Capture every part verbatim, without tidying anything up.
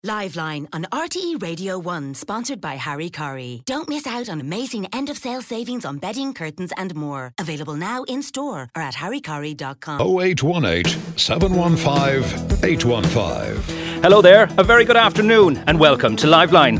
Liveline on R T E Radio one, sponsored by Harry Curry. Don't miss out on amazing end-of-sale savings on bedding, curtains and more. Available now in-store or at harry curry dot com. oh eight one eight, seven one five, eight one five. Hello there, a very good afternoon and welcome to Liveline.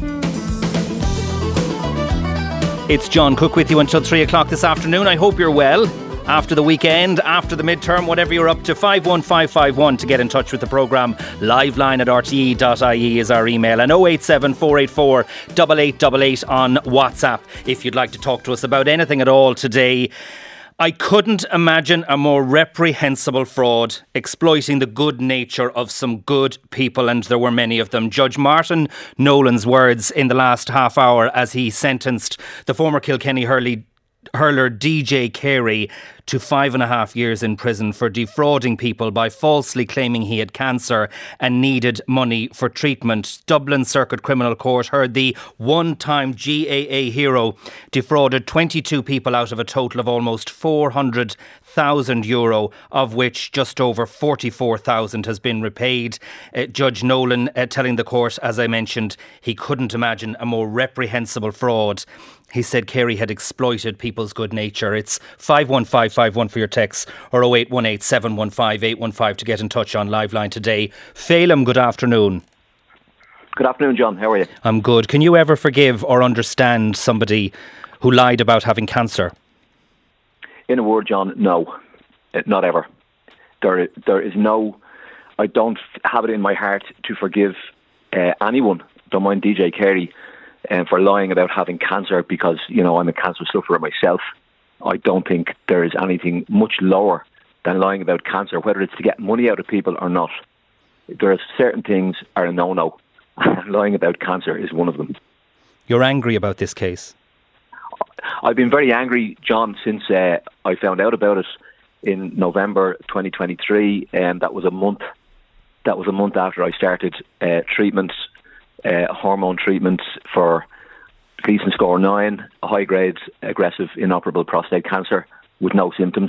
It's John Cook with you until three o'clock this afternoon. I hope you're well. After the weekend, after the midterm, whatever you're up to, five one five five one to get in touch with the programme. Liveline at r t e dot i e is our email, and oh eight seven, four eight four, eight eight eight eight on WhatsApp if you'd like to talk to us about anything at all today. I couldn't imagine a more reprehensible fraud exploiting the good nature of some good people, and there were many of them. Judge Martin Nolan's words in the last half hour as he sentenced the former Kilkenny Hurley hurler D J Carey to five and a half years in prison for defrauding people by falsely claiming he had cancer and needed money for treatment. Dublin Circuit Criminal Court heard the one-time G A A hero defrauded twenty-two people out of a total of almost four hundred thousand euro, of which just over forty-four thousand has been repaid. Uh, Judge Nolan uh, telling the court, as I mentioned, he couldn't imagine a more reprehensible fraud. He said Carey had exploited people's good nature. It's five one five five one for your texts or oh eight one eight, seven one five, eight one five to get in touch on Liveline today. Phelim, good afternoon. Good afternoon, John. How are you? I'm good. Can you ever forgive or understand somebody who lied about having cancer? In a word, John, no. Not ever. There, there is no... I don't have it in my heart to forgive uh, anyone, don't mind D J Carey, um, for lying about having cancer because, you know, I'm a cancer sufferer myself. I don't think there is anything much lower than lying about cancer, whether it's to get money out of people or not. There are certain things are a no-no. Lying about cancer is one of them. You're angry about this case? I've been very angry, John, since uh, I found out about it in November twenty twenty-three, and that was a month. That was a month after I started uh, treatment, uh, hormone treatment for Gleason score nine, a high-grade, aggressive, inoperable prostate cancer with no symptoms.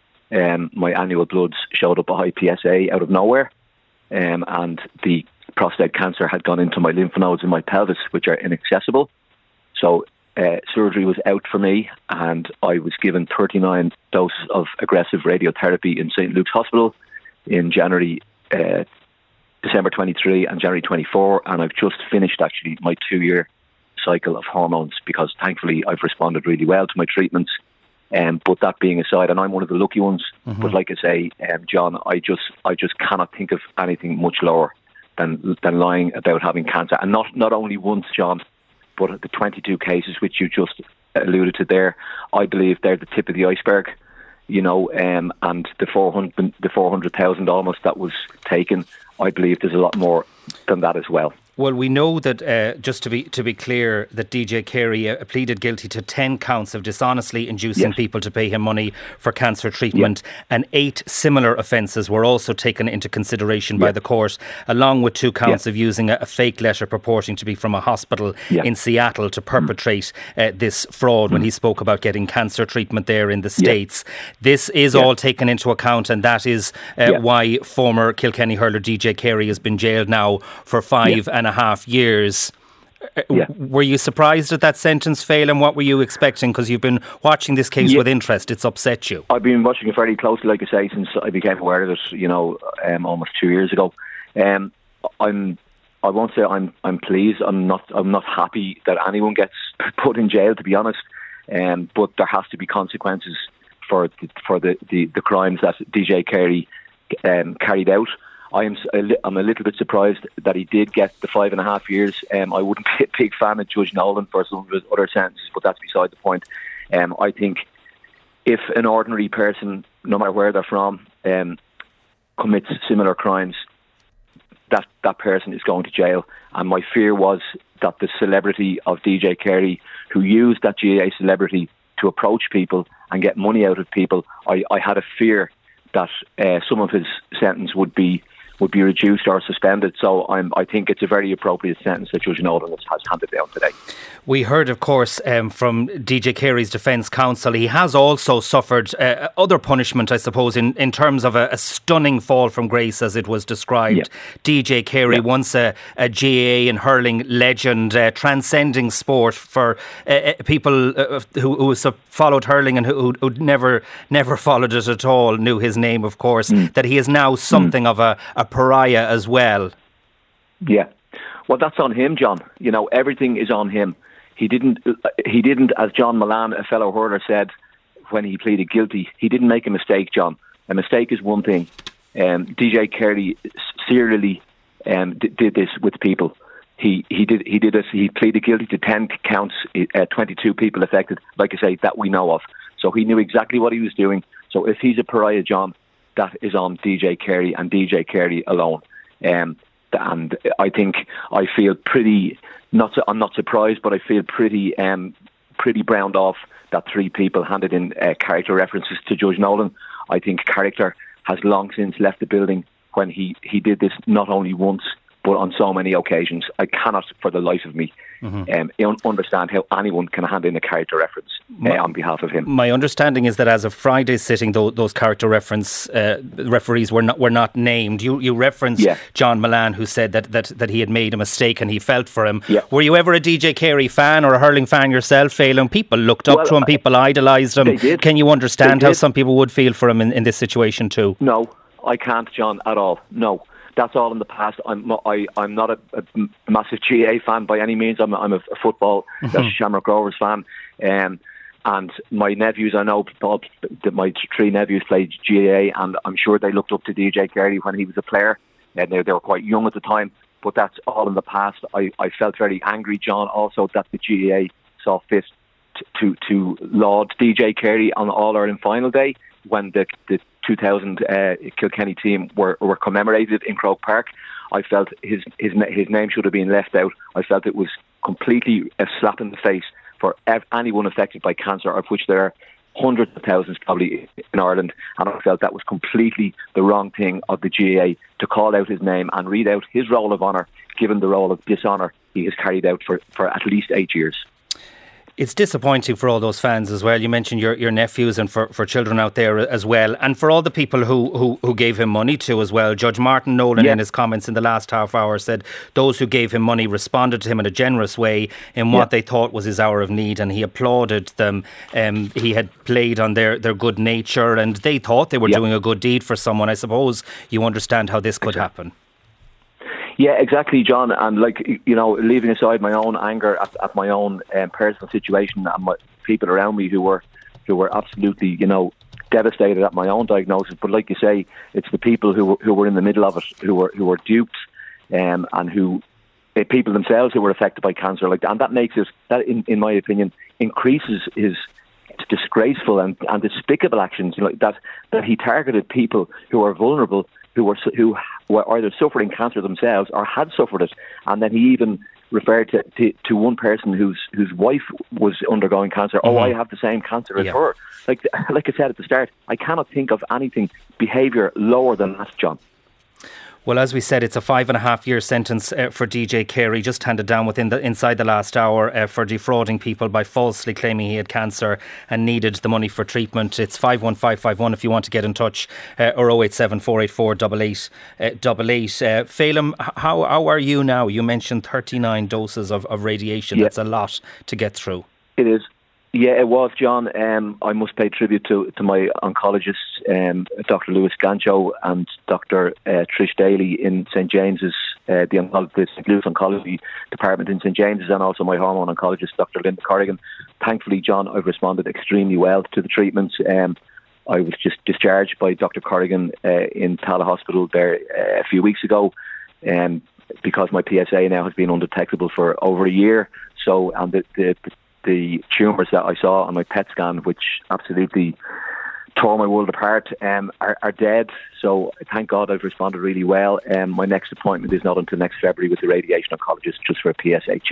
Um, my annual bloods showed up a high P S A out of nowhere, um, and the prostate cancer had gone into my lymph nodes in my pelvis, which are inaccessible. So uh, surgery was out for me, and I was given thirty-nine doses of aggressive radiotherapy in Saint Luke's Hospital in January, uh, December twenty-three and January twenty-four, and I've just finished actually my two-year cycle of hormones because thankfully I've responded really well to my treatments. Um, but that being aside, and I'm one of the lucky ones, mm-hmm. but like I say, um, John, I just I just cannot think of anything much lower than than lying about having cancer. And not, not only once, John, but the twenty-two cases which you just alluded to there, I believe they're the tip of the iceberg, you know, um, and the four hundred, the four hundred thousand almost that was taken, I believe there's a lot more than that as well. Well, we know that, uh, just to be to be clear, that D J Carey uh, pleaded guilty to ten counts of dishonestly inducing yes. people to pay him money for cancer treatment, yes. and eight similar offences were also taken into consideration yes. by the court, along with two counts yes. of using a, a fake letter purporting to be from a hospital yes. in Seattle to perpetrate mm. uh, this fraud mm. when he spoke about getting cancer treatment there in the States. Yes. This is yes. all taken into account, and that is uh, yes. why former Kilkenny hurler D J Carey has been jailed now for five yes. and a half years. Yeah. Were you surprised at that sentence, Phelim, and what were you expecting? Because you've been watching this case yeah. with interest. It's upset you. I've been watching it very closely, like I say, since I became aware of it, you know, um, almost two years ago. Um, I'm, I won't say I'm, I'm pleased. I'm not, I'm not happy that anyone gets put in jail, to be honest. Um, but there has to be consequences for the, for the, the, the crimes that D J Carey um, carried out. I am I'm a little bit surprised that he did get the five and a half years. Um, I wouldn't be a big fan of Judge Nolan for some of his other sentences, but that's beside the point. Um, I think if an ordinary person, no matter where they're from, um, commits similar crimes, that that person is going to jail. And my fear was that the celebrity of D J Carey, who used that G A A celebrity to approach people and get money out of people, I, I had a fear that uh, some of his sentence would be would be reduced or suspended. So I'm, I think it's a very appropriate sentence that Judge Nolan has handed down today. We heard, of course, um, from D J Carey's defence counsel, he has also suffered uh, other punishment, I suppose, in, in terms of a, a stunning fall from grace, as it was described. Yeah. D J Carey, yeah. once a, a G A A and hurling legend, uh, transcending sport for uh, people uh, who, who followed hurling and who who never never followed it at all, knew his name, of course, mm. that he is now something mm. of a, a pariah as well. Yeah. Well, that's on him, John. You know, everything is on him. He didn't, he didn't, as John Milan, a fellow hurler, said when he pleaded guilty, he didn't make a mistake, John. A mistake is one thing. Um, D J Carey serially um, d- did this with people. He he did he did this. He pleaded guilty to ten counts, uh, twenty-two people affected, like I say, that we know of. So he knew exactly what he was doing. So if he's a pariah, John, that is on D J Carey and D J Carey alone. Um, and I think I feel pretty. Not, I'm not surprised, but I feel pretty, um, pretty browned off that three people handed in uh, character references to Judge Nolan. I think character has long since left the building when he, he did this not only once but on so many occasions. I cannot, for the life of me, mm-hmm. um, understand how anyone can hand in a character reference uh, on behalf of him. My understanding is that as of Friday's sitting, those, those character reference uh, referees were not were not named. You you referenced yeah. John Milan, who said that, that, that he had made a mistake and he felt for him. Yeah. Were you ever a D J Carey fan or a hurling fan yourself, Phelim? People looked up well, to him, people idolised him. They did. Can you understand how some people would feel for him in, in this situation too? No, I can't, John, at all. No. That's all in the past. I'm I, I'm not a, a massive G A A fan by any means. I'm, I'm a, a football mm-hmm. a Shamrock Rovers fan. Um, and my nephews, I know all, that my three nephews played G A A, and I'm sure they looked up to D J Carey when he was a player. And they, they were quite young at the time, but that's all in the past. I, I felt very angry, John, also that the G A A saw fit to, to, to laud D J Carey on All-Ireland final day when the, the two thousand uh, Kilkenny team were, were commemorated in Croke Park. I felt his his his name should have been left out. I felt it was completely a slap in the face for ev- anyone affected by cancer, of which there are hundreds of thousands probably in Ireland, and I felt that was completely the wrong thing of the G A A to call out his name and read out his role of honour, given the role of dishonour he has carried out for, for at least eight years. It's disappointing for all those fans as well. You mentioned your, your nephews and for, for children out there as well. And for all the people who, who, who gave him money to as well. Judge Martin Nolan yeah. in his comments in the last half hour said those who gave him money responded to him in a generous way in what yeah. they thought was his hour of need, and he applauded them. Um, he had played on their, their good nature and they thought they were yeah. doing a good deed for someone. I suppose you understand how this could happen. Yeah, exactly, John. And like, you know, leaving aside my own anger at, at my own um, personal situation and my people around me who were who were absolutely, you know, devastated at my own diagnosis. But like you say, it's the people who who were in the middle of it, who were who were duped, um, and who uh, people themselves who were affected by cancer. Like, and that makes it that, in, in my opinion, increases his disgraceful and, and despicable actions. You know, that that he targeted people who are vulnerable, who were who were either suffering cancer themselves or had suffered it, and then he even referred to, to, to one person whose whose wife was undergoing cancer. Mm-hmm. Oh, I have the same cancer as yeah. her. Like like I said at the start, I cannot think of anything behaviour lower than that, John. Well, as we said, it's a five and a half year sentence uh, for D J Carey, just handed down within the inside the last hour uh, for defrauding people by falsely claiming he had cancer and needed the money for treatment. It's five one five five one if you want to get in touch, uh, or oh eight seven four eight four eight eight eight eight. Uh, Phelim, how how are you now? You mentioned thirty-nine doses of, of radiation. Yeah. That's a lot to get through. It is. Yeah, it was, John. Um, I must pay tribute to, to my oncologists, um, Doctor Lewis Gancho and Doctor Uh, Trish Daly in Saint James's, uh, the, onco- the Saint Luke's Oncology Department in Saint James's, and also my hormone oncologist, Doctor Linda Corrigan. Thankfully, John, I've responded extremely well to the treatments. Um, I was just discharged by Doctor Corrigan uh, in Tala Hospital there uh, a few weeks ago, um, because my P S A now has been undetectable for over a year. So, and the, the, the The tumours that I saw on my P E T scan, which absolutely tore my world apart, um, are, are dead. So thank God I've responded really well. Um, my next appointment is not until next February with the radiation oncologist, just for a P S A check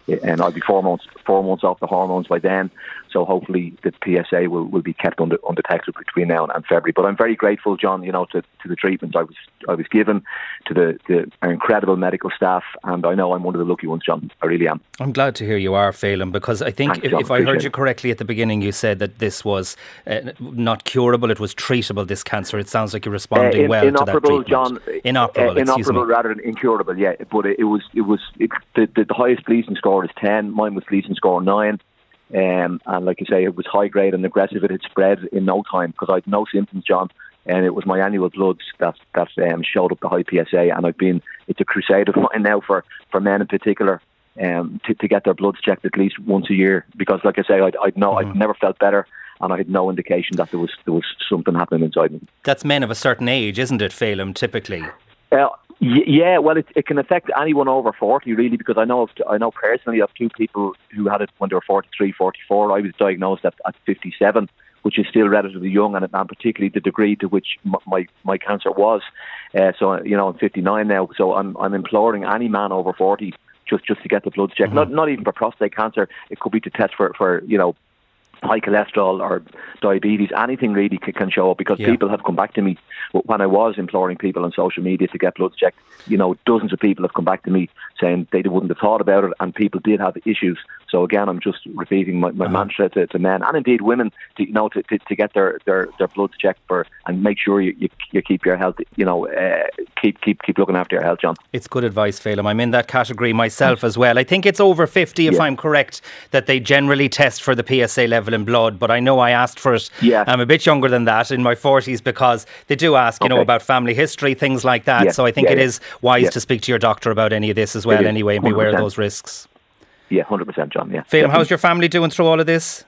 and I'll be four months four months off the hormones by then. So hopefully the P S A will, will be kept under, undetected between now and, and February. But I'm very grateful, John, you know, to, to the treatments I was I was given, to the, the our incredible medical staff, and I know I'm one of the lucky ones, John. I really am. I'm glad to hear you are, Phelim, because I think Thanks, if, John, if I heard you it. correctly at the beginning, you said that this was uh, not curable, it was treatable, this cancer. It sounds like you're responding uh, in, well to that inoperable, treatment. John, inoperable, uh, excuse inoperable me. rather than incurable, yeah. But it, it was it was it, the, the the highest Gleason score is ten. Mine was Gleason score nine. Um, and like you say, it was high grade and aggressive. It had spread in no time because I had no symptoms, John. And it was my annual bloods that that um, showed up the high P S A. And I've been it's a crusade of mine now for, for men in particular um, to, to get their bloods checked at least once a year. Because like I say, I'd, I'd know mm-hmm. I'd never felt better, and I had no indication that there was there was something happening inside me. That's men of a certain age, isn't it, Phelim? Typically. Uh, Yeah, well, it, it can affect anyone over forty, really, because I know I know personally of two people who had it when they were forty-three, forty-four. I was diagnosed at, at fifty-seven, which is still relatively young, and, and particularly the degree to which my my, my cancer was. Uh, so, you know, I'm fifty-nine now, so I'm I'm imploring any man over forty just, just to get the blood checked. Mm-hmm. Not not even for prostate cancer. It could be to test for, for you know, high cholesterol or diabetes. Anything really can, can show up, because yeah. people have come back to me when I was imploring people on social media to get bloods checked. You know, dozens of people have come back to me saying they wouldn't have thought about it, and people did have issues. So again, I'm just repeating my, my uh-huh. mantra to, to men and indeed women to, you know, to, to, to get their, their, their bloods checked for, and make sure you, you, you keep your health, you know, uh, keep keep keep looking after your health, John. It's good advice, Phelim. I'm in that category myself as well. I think it's over fifty, if yeah. I'm correct, that they generally test for the P S A level in blood, but I know I asked for it. Yeah. I'm a bit younger than that, in my forties, because they do ask, you okay. know, about family history, things like that. Yeah. So I think yeah, it yeah. is wise yeah. to speak to your doctor about any of this as well anyway, and beware of those risks. Yeah, one hundred percent, John, yeah. Phelim, how's your family doing through all of this?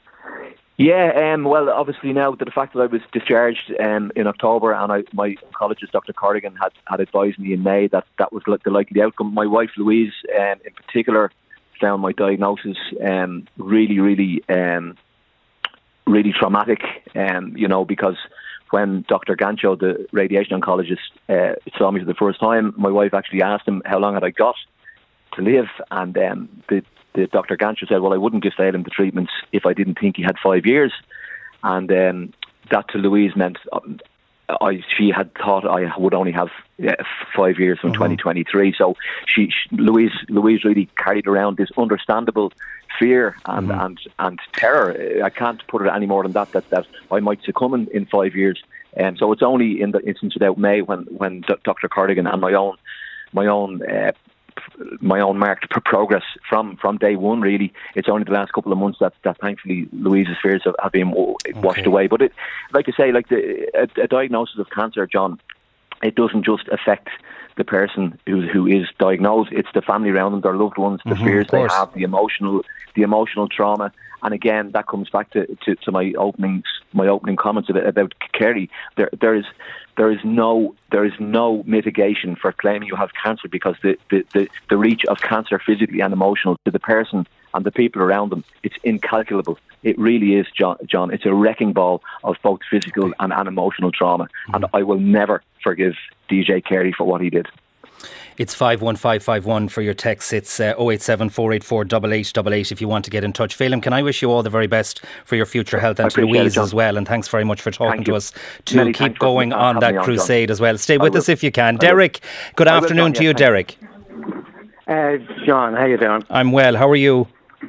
Yeah, um, well, obviously now, the fact that I was discharged um, in October, and I, my oncologist, Doctor Corrigan, had, had advised me in May that that was the likely outcome. My wife, Louise, um, in particular, found my diagnosis um, really, really, um, really traumatic, um, you know, because when Doctor Gancho, the radiation oncologist, uh, saw me for the first time, my wife actually asked him how long had I got to live, and um, the The Doctor Gancho said, well, I wouldn't give Phelim the treatments if I didn't think he had five years. And um, that to Louise meant um, I, she had thought I would only have uh, five years from mm-hmm. twenty twenty-three. So she, she, Louise, Louise really carried around this understandable fear and, mm-hmm. and, and terror. I can't put it any more than that, that, that I might succumb in, in five years. And um, so it's only in the instance about May when, when Doctor Corrigan and my own, my own, uh, my own marked progress from, from day one, really. It's only the last couple of months that, that thankfully Louise's fears have, have been washed okay. away. But it, like I say, like the, a, a diagnosis of cancer, John, it doesn't just affect the person who who is diagnosed. It's the family around them, their loved ones, the mm-hmm, fears they have, the emotional, the emotional trauma. And again, that comes back to, to, to my openings, my opening comments about, about Kerry. There, there is, there is no, there is no mitigation for claiming you have cancer, because the, the, the, the reach of cancer, physically and emotional, to the person and the people around them, it's incalculable. It really is, John. John, it's a wrecking ball of both physical and, and emotional trauma, mm-hmm. and I will never forgive D J Carey for what he did. It's five one five five one for your text. It's uh, oh eight seven, four eight four, eight eight eight eight if you want to get in touch. Phelim, can I wish you all the very best for your future health, and to Louise as well, and thanks very much for talking Thank to you. us to Many keep going on that on, crusade John. as well. Stay with I us will. if you can. I Derek, good I afternoon will, John, to you, yes, Derek. Uh, John, how you doing? I'm well, how are you?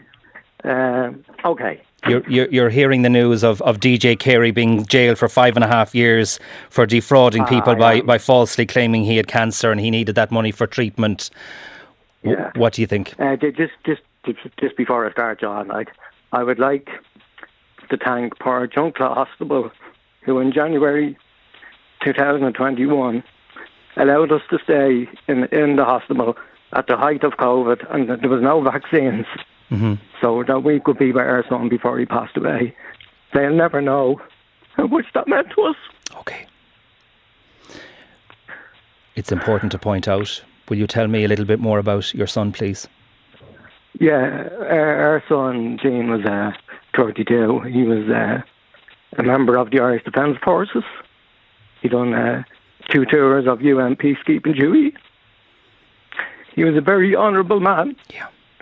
Uh, okay. You're, you're you're hearing the news of, of D J Carey being jailed for five and a half years for defrauding people uh, by, yeah. by falsely claiming he had cancer and he needed that money for treatment. W- yeah. What do you think? Uh, just just just before I start, John, like I would like to thank poor Juncla Hospital, who in January two thousand twenty-one allowed us to stay in in the hospital at the height of COVID, and there was no vaccines. Mm-hmm. So that we could be by our son before he passed away. They'll never know how much that meant to us. Okay. It's important to point out. Will you tell me a little bit more about your son, please? Yeah, our, our son, Gene, was uh, thirty-two. He was uh, a member of the Irish Defence Forces. He done uh, two tours of U N peacekeeping duty. He was a very honourable man. Yeah.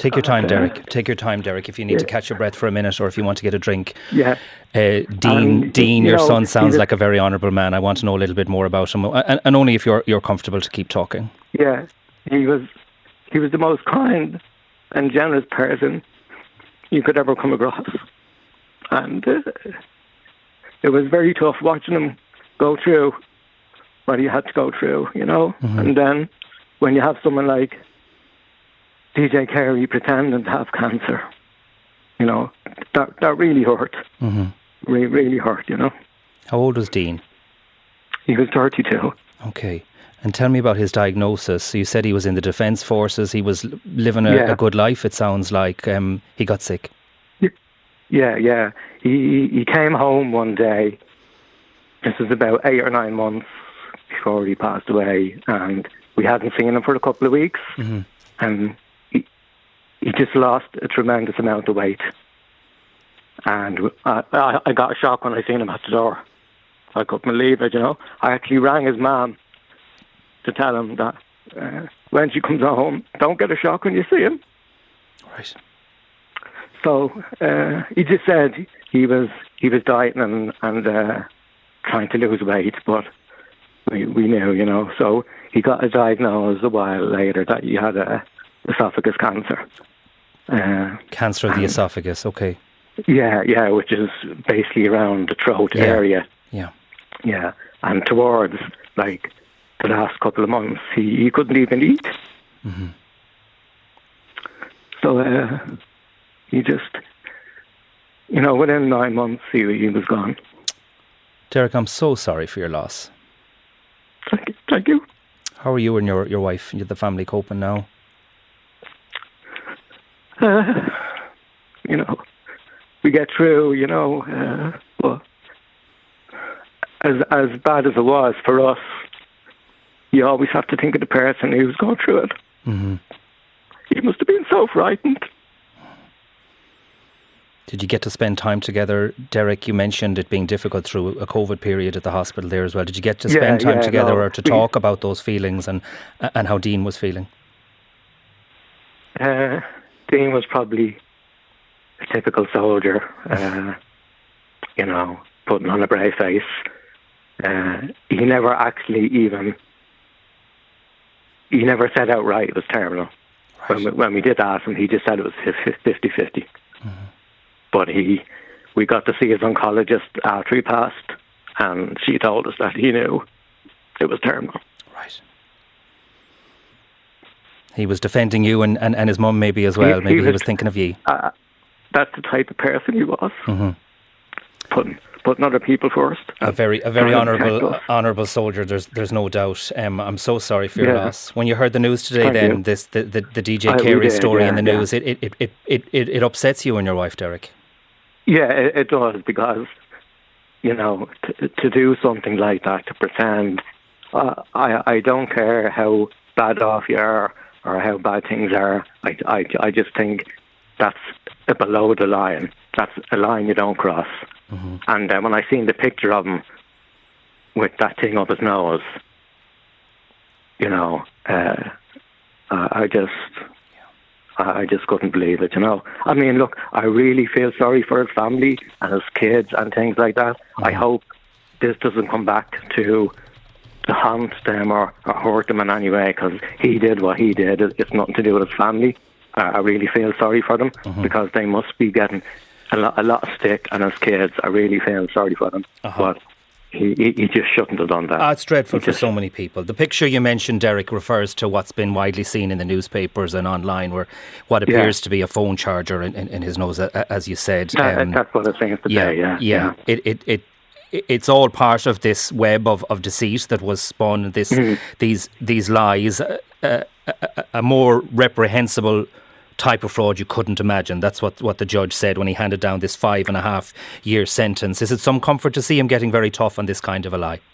Take your time, uh, Derek. Take your time, Derek, if you need yeah. to catch your breath for a minute or if you want to get a drink. Yeah. Uh, Dean, Um, Dean, you your know, son he sounds was- like a very honourable man. I want to know a little bit more about him, and, and only if you're you're comfortable to keep talking. Yeah, he was he was the most kind and generous person you could ever come across, and uh, it was very tough watching him go through what he had to go through, you know. Mm-hmm. And then when you have someone like D J Carey pretending to have cancer, you know, that that really hurt. Mm-hmm. Really, really hurt, you know. How old was Dean? He was thirty-two. Okay. And tell me about his diagnosis. You said he was in the Defence Forces. He was l- living a, Yeah. a good life, it sounds like. Um, he got sick. Yeah, yeah. He he came home one day. This was about eight or nine months before he passed away, and we hadn't seen him for a couple of weeks. Mm-hmm. And he he just lost a tremendous amount of weight. And I, I, I got a shock when I seen him at the door. I couldn't believe it, you know. I actually rang his mum to tell him that uh, when she comes home, don't get a shock when you see him. Right. So uh, he just said he was he was dieting and, and uh, trying to lose weight, but we we knew, you know. So he got a diagnosis a while later that he had a esophagus cancer. Uh, Cancer of the esophagus, okay. yeah, yeah, which is basically around the throat Yeah. area. Yeah. Yeah, and towards like the last couple of months, he, he couldn't even eat. Mm-hmm. So uh, he just, you know, within nine months, he, he was gone. Derek, I'm so sorry for your loss. Thank you. Thank you. How are you and your, your wife and the family coping now? Uh, you know, we get through, you know, uh, but as as bad as it was for us, you always have to think of the person who's going through it. Mm-hmm. He must have been so frightened. Did you get to spend time together? Derek, you mentioned it being difficult through a COVID period at the hospital there as well. Did you get to Yeah, spend time yeah, together no, or to we- talk about those feelings and and how Dean was feeling? Uh, Dean was probably a typical soldier, uh, you know, putting on a brave face. Uh, he never actually even, he never said outright it was terminal. Right. When, we, when we did ask him, he just said it was fifty-fifty. Mm-hmm. But he, we got to see his oncologist after he passed, and she told us that he knew it was terminal. Right. He was defending you and, and, and his mum maybe as well. He- maybe he he was was- thinking of you. Uh, that's the type of person he was, Mm-hmm. putting putting other people first. A very a very trying to protect honourable us. honourable soldier. There's there's no doubt. Um, I'm so sorry for your Yeah. loss. When you heard the news today, Thank then you. this the, the, the D J I- we Carey did, story in yeah, the yeah. news, it, it, it, it, it, it upsets you and your wife, Derek. Yeah, it, it does, because, you know, to, to do something like that, to pretend, uh, I I don't care how bad off you are or how bad things are. I, I, I just think that's a below the line. That's a line you don't cross. Mm-hmm. And uh, when I seen the picture of him with that thing up his nose, you know, uh, I, I just... I just couldn't believe it, you know. I mean, look, I really feel sorry for his family and his kids and things like that. Mm-hmm. I hope this doesn't come back to, to haunt them or, or hurt them in any way, because he did what he did. It's nothing to do with his family. Uh, I really feel sorry for them, mm-hmm. because they must be getting a lot, a lot of stick, and his kids, I really feel sorry for them. Uh-huh. But He, he, he just shouldn't have done that. Ah, it's dreadful He for just- so many people. The picture you mentioned, Derek, refers to what's been widely seen in the newspapers and online, where what appears Yeah. to be a phone charger in, in, in his nose, a- as you said. That- Um, that's what it seems to yeah, be, yeah. yeah. It, it, it, it's all part of this web of, of deceit that was spun. This, Mm. these, these lies, uh, uh, a, a more reprehensible type of fraud you couldn't imagine. That's what, what the judge said when he handed down this five and a half year sentence. Is it some comfort to see him getting very tough on this kind of a lie?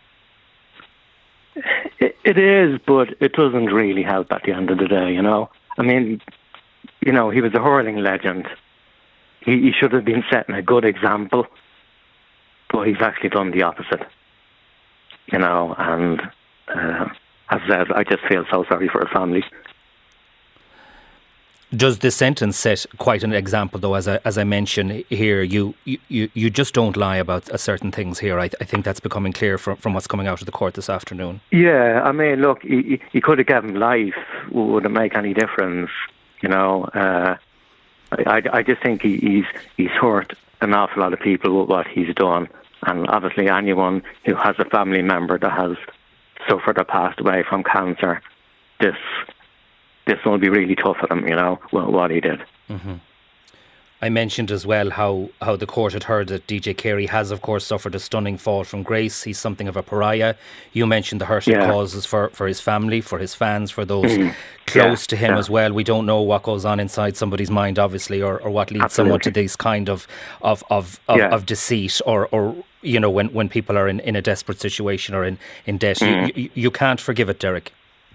It, it is, but it doesn't really help at the end of the day, you know. I mean, you know, he was a hurling legend. He, he should have been setting a good example, but he's actually done the opposite, you know. And uh, as I said, I just feel so sorry for his family. Does this sentence set quite an example, though? As I, as I mentioned here, you, you, you just don't lie about uh, certain things here. I, I think that's becoming clear from, from what's coming out of the court this afternoon. Yeah, I mean, look, he, he could have given life. Would it make any difference? You know, uh, I, I just think he, he's he's hurt an awful lot of people with what he's done. And obviously anyone who has a family member that has suffered or passed away from cancer, this... this will be really tough for them, you know, what he did. Mm-hmm. I mentioned as well how, how the court had heard that D J Carey has, of course, suffered a stunning fall from grace. He's something of a pariah. You mentioned the hurt it yeah. causes for, for his family, for his fans, for those mm. close yeah. to him yeah. as well. We don't know what goes on inside somebody's mind, obviously, or, or what leads Absolutely. someone to these kind of of of, of, yeah. of deceit, or, or you know, when, when people are in, in a desperate situation or in, in debt. Mm. You, you, you can't forgive it, Derek.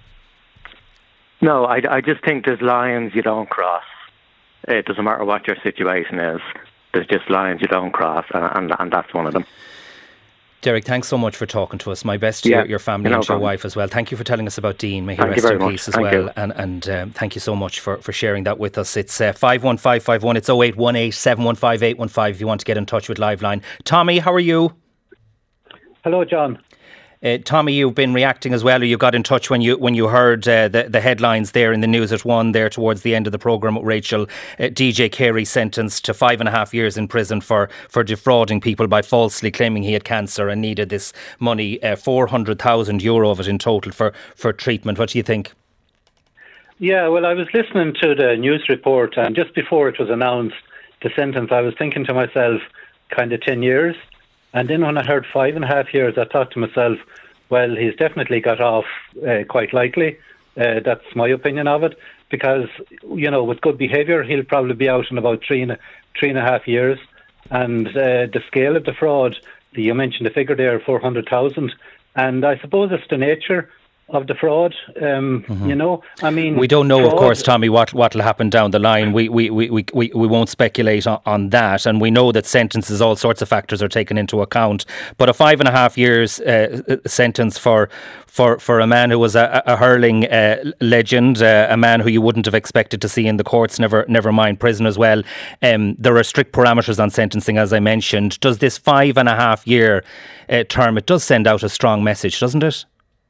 No, I, I just think there's lines you don't cross. It doesn't matter what your situation is. There's just lines you don't cross, and, and, and that's one of them. Derek, thanks so much for talking to us. My best to yeah, your, your family no and to your problem. wife as well. Thank you for telling us about Dean. May he thank rest in much. peace as thank well. You. And and um, thank you so much for, for sharing that with us. It's uh, five one five five one. It's oh eight one eight, seven one five, eight one five if you want to get in touch with Liveline. Tommy, how are you? Hello, John. Uh, Tommy, you've been reacting as well, or you got in touch when you when you heard uh, the, the headlines there in the news at one there towards the end of the programme with Rachel. uh, D J Carey sentenced to five and a half years in prison for, for defrauding people by falsely claiming he had cancer and needed this money, uh, four hundred thousand euro of it in total for, for treatment. What do you think? Yeah, well, I was listening to the news report, and just before it was announced, the sentence, I was thinking to myself, kind of ten years. And then when I heard five and a half years, I thought to myself, well, he's definitely got off uh, quite likely. Uh, that's my opinion of it. Because, you know, with good behaviour, he'll probably be out in about three and, three and a half years. And uh, the scale of the fraud, you mentioned the figure there, four hundred thousand. And I suppose it's the nature of the fraud, um, mm-hmm. you know. I mean, we don't know, fraud, of course, Tommy, what what will happen down the line. We we, we, we, we we won't speculate on, on that, and we know that sentences, all sorts of factors are taken into account. But a five and a half years uh, sentence for for for a man who was a, a hurling uh, legend, uh, a man who you wouldn't have expected to see in the courts, never never mind prison as well. Um, there are strict parameters on sentencing, as I mentioned. Does this five and a half year uh, term, it does send out a strong message, doesn't it?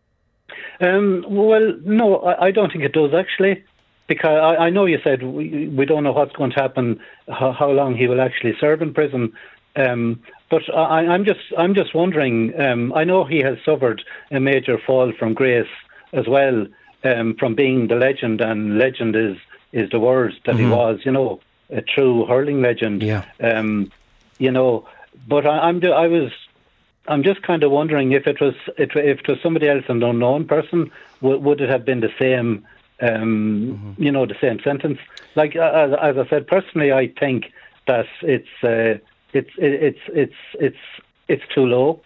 Um, well, no, I, I don't think it does, actually, because I, I know you said we, we don't know what's going to happen, how, how long he will actually serve in prison. Um, but I, I'm just I'm just wondering, um, I know he has suffered a major fall from grace as well, um, from being the legend, and legend is, is the word that mm-hmm. he was, you know, a true hurling legend. Yeah. Um, you know, but I, I'm I was... I'm just kind of wondering if it was if, if it was somebody else, an unknown person, w- would it have been the same, um, mm-hmm. you know, the same sentence? Like as, as I said, personally, I think that it's uh, it's it's it's it's it's too low.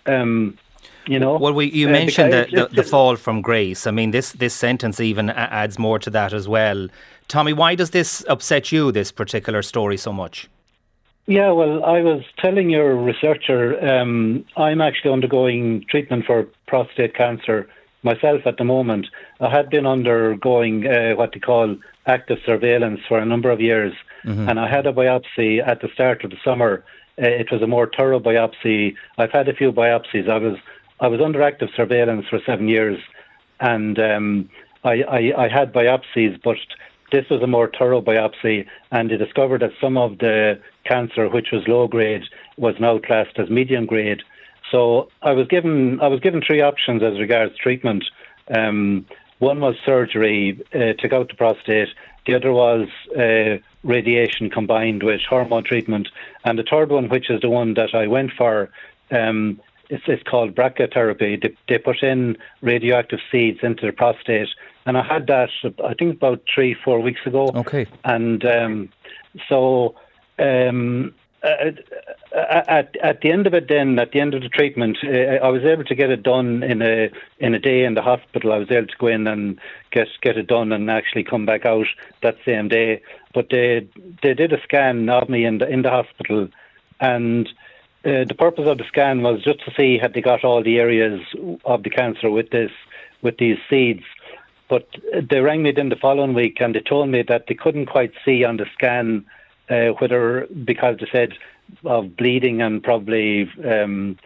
Um, you know. Well, we, you uh, mentioned the, it's, the, it's, the fall from grace. I mean, this this sentence even adds more to that as well. Tommy, why does this upset you? This particular story so much? Yeah, well, I was telling your researcher, um, I'm actually undergoing treatment for prostate cancer myself at the moment. I had been undergoing uh, what they call active surveillance for a number of years, mm-hmm. and I had a biopsy at the start of the summer. Uh, it was a more thorough biopsy. I've had a few biopsies. I was I was under active surveillance for seven years, and um, I, I, I had biopsies, but this was a more thorough biopsy, and they discovered that some of the cancer, which was low grade, was now classed as medium grade. So I was given I was given three options as regards treatment. Um, one was surgery, uh, took out the prostate. The other was uh, radiation combined with hormone treatment, and the third one, which is the one that I went for, um, it's, it's called brachytherapy. They, they put in radioactive seeds into the prostate. And I had that, I think, about three, four weeks ago. Okay. And um, so um, at, at at the end of it, then at the end of the treatment, uh, I was able to get it done in a in a day in the hospital. I was able to go in and get get it done and actually come back out that same day. But they they did a scan of me in the in the hospital, and uh, the purpose of the scan was just to see had they got all the areas of the cancer with this with these seeds. but they rang me then the following week and they told me that they couldn't quite see on the scan uh, whether, because they said of bleeding and probably um,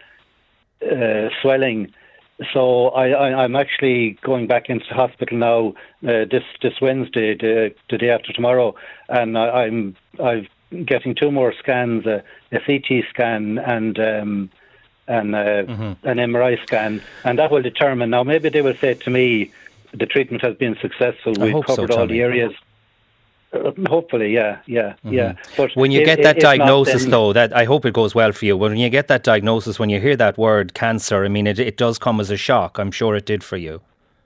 uh, swelling. So I, I, I'm actually going back into the hospital now uh, this this Wednesday, the, the day after tomorrow, and I, I'm I'm getting two more scans, uh, a C T scan and um, and uh, mm-hmm. an M R I scan, and that will determine. Now maybe they will say to me, the treatment has been successful. I We've covered so, all the areas. Uh, hopefully, yeah, yeah, mm-hmm. yeah. But when you if, get that if diagnosis, not, then, though, that I hope it goes well for you. When you get that diagnosis, when you hear that word cancer, I mean, it it does come as a shock. I'm sure it did for you.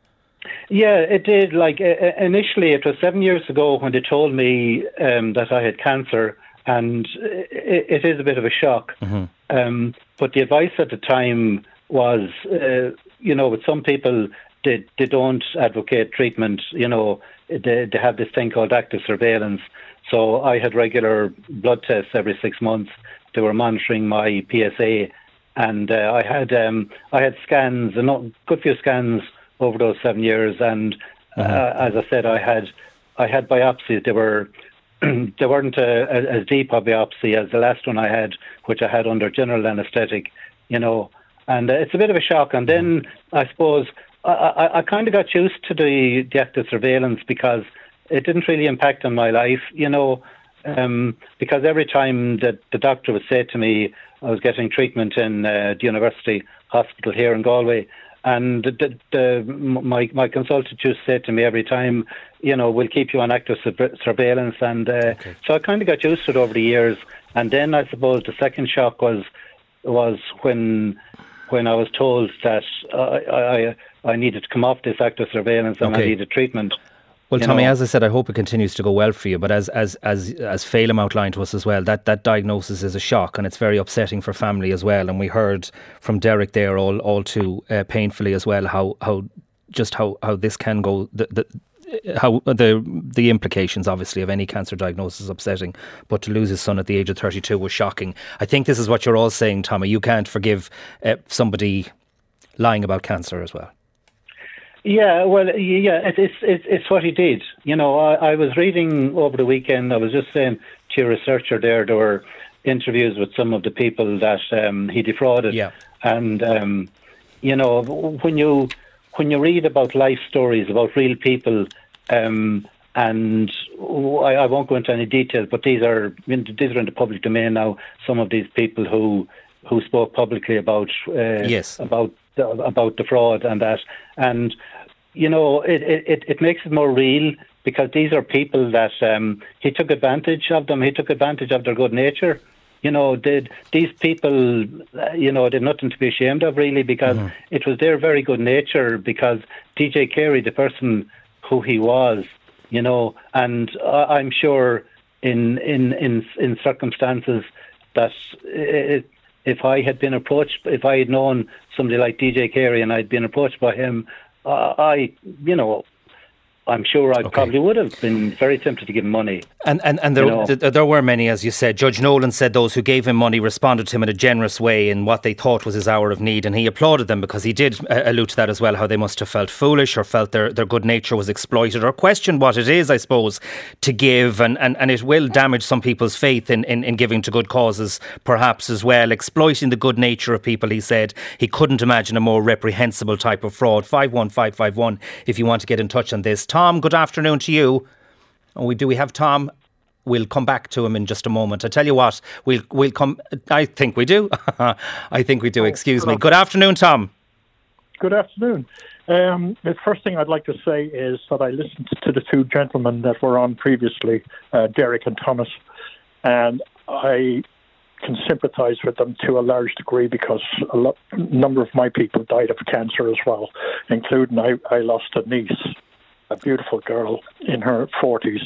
Yeah, it did. Like uh, initially, it was seven years ago when they told me um, that I had cancer, and it, it is a bit of a shock. Mm-hmm. Um, but the advice at the time was, uh, you know, with some people, they they don't advocate treatment. You know. They, they have this thing called active surveillance. So I had regular blood tests every six months. They were monitoring my P S A, and uh, I had um, I had scans, a good few scans over those seven years. And uh, mm-hmm. as I said, I had I had biopsies. They were they weren't a, a, as deep a biopsy as the last one I had, which I had under general anaesthetic. You know, and uh, it's a bit of a shock. And then I suppose. I, I, I kind of got used to the, the active surveillance because it didn't really impact on my life, you know, um, because every time that the doctor would say to me, I was getting treatment in uh, the University Hospital here in Galway, and the, the, my my consultant used to say to me every time, you know, we'll keep you on active sur- surveillance, and uh, okay. so I kind of got used to it over the years. And then I suppose the second shock was was when when I was told that uh, I. I needed to come off this active surveillance and okay. I needed treatment. Well, Tommy, know. as I said, I hope it continues to go well for you. But as as as as Phelim outlined to us as well, that, that diagnosis is a shock, and it's very upsetting for family as well. And we heard from Derek there all all too uh, painfully as well how how just how, how this can go. The, the how the the implications obviously of any cancer diagnosis is upsetting, but to lose his son at the age of thirty-two was shocking. I think this is what you're all saying, Tommy. You can't forgive uh, somebody lying about cancer as well. Yeah, well, yeah, it, it's it's it's what he did. You know, I, I was reading over the weekend. I was just saying to your researcher there, there were interviews with some of the people that um, he defrauded. Yeah. And um, you know, when you when you read about life stories about real people, um, and I, I won't go into any details, but these are these are in the public domain now. Some of these people who who spoke publicly about uh, yes about. about the fraud and that, and you know it, it, it makes it more real because these are people that um, he took advantage of them. He took advantage of their good nature. You know, did these people, you know, did nothing to be ashamed of really because mm-hmm. it was their very good nature. Because D J Carey, the person who he was, you know, and I'm sure in in in in circumstances that it. If I had been approached, if I had known somebody like D J Carey and I'd been approached by him, uh, I, you know, I'm sure I okay. probably would have been very tempted to give him money. And and, and there, you know. th- there were many, as you said. Judge Nolan said those who gave him money responded to him in a generous way in what they thought was his hour of need, and he applauded them because he did uh, allude to that as well, how they must have felt foolish or felt their, their good nature was exploited or questioned what it is, I suppose, to give, and, and, and it will damage some people's faith in, in, in giving to good causes perhaps as well. Exploiting the good nature of people, he said. He couldn't imagine a more reprehensible type of fraud. five one five five one if you want to get in touch on this. Tom, good afternoon to you. Oh, we do we have Tom? We'll come back to him in just a moment. I tell you what, we'll we'll come. I think we do. I think we do. Oh, excuse me. Good afternoon, Tom. Good afternoon. Um, the first thing I'd like to say is that I listened to the two gentlemen that were on previously, uh, Derek and Thomas, and I can sympathise with them to a large degree because a lot, number of my people died of cancer as well, including I, I lost a niece, a beautiful girl in her forties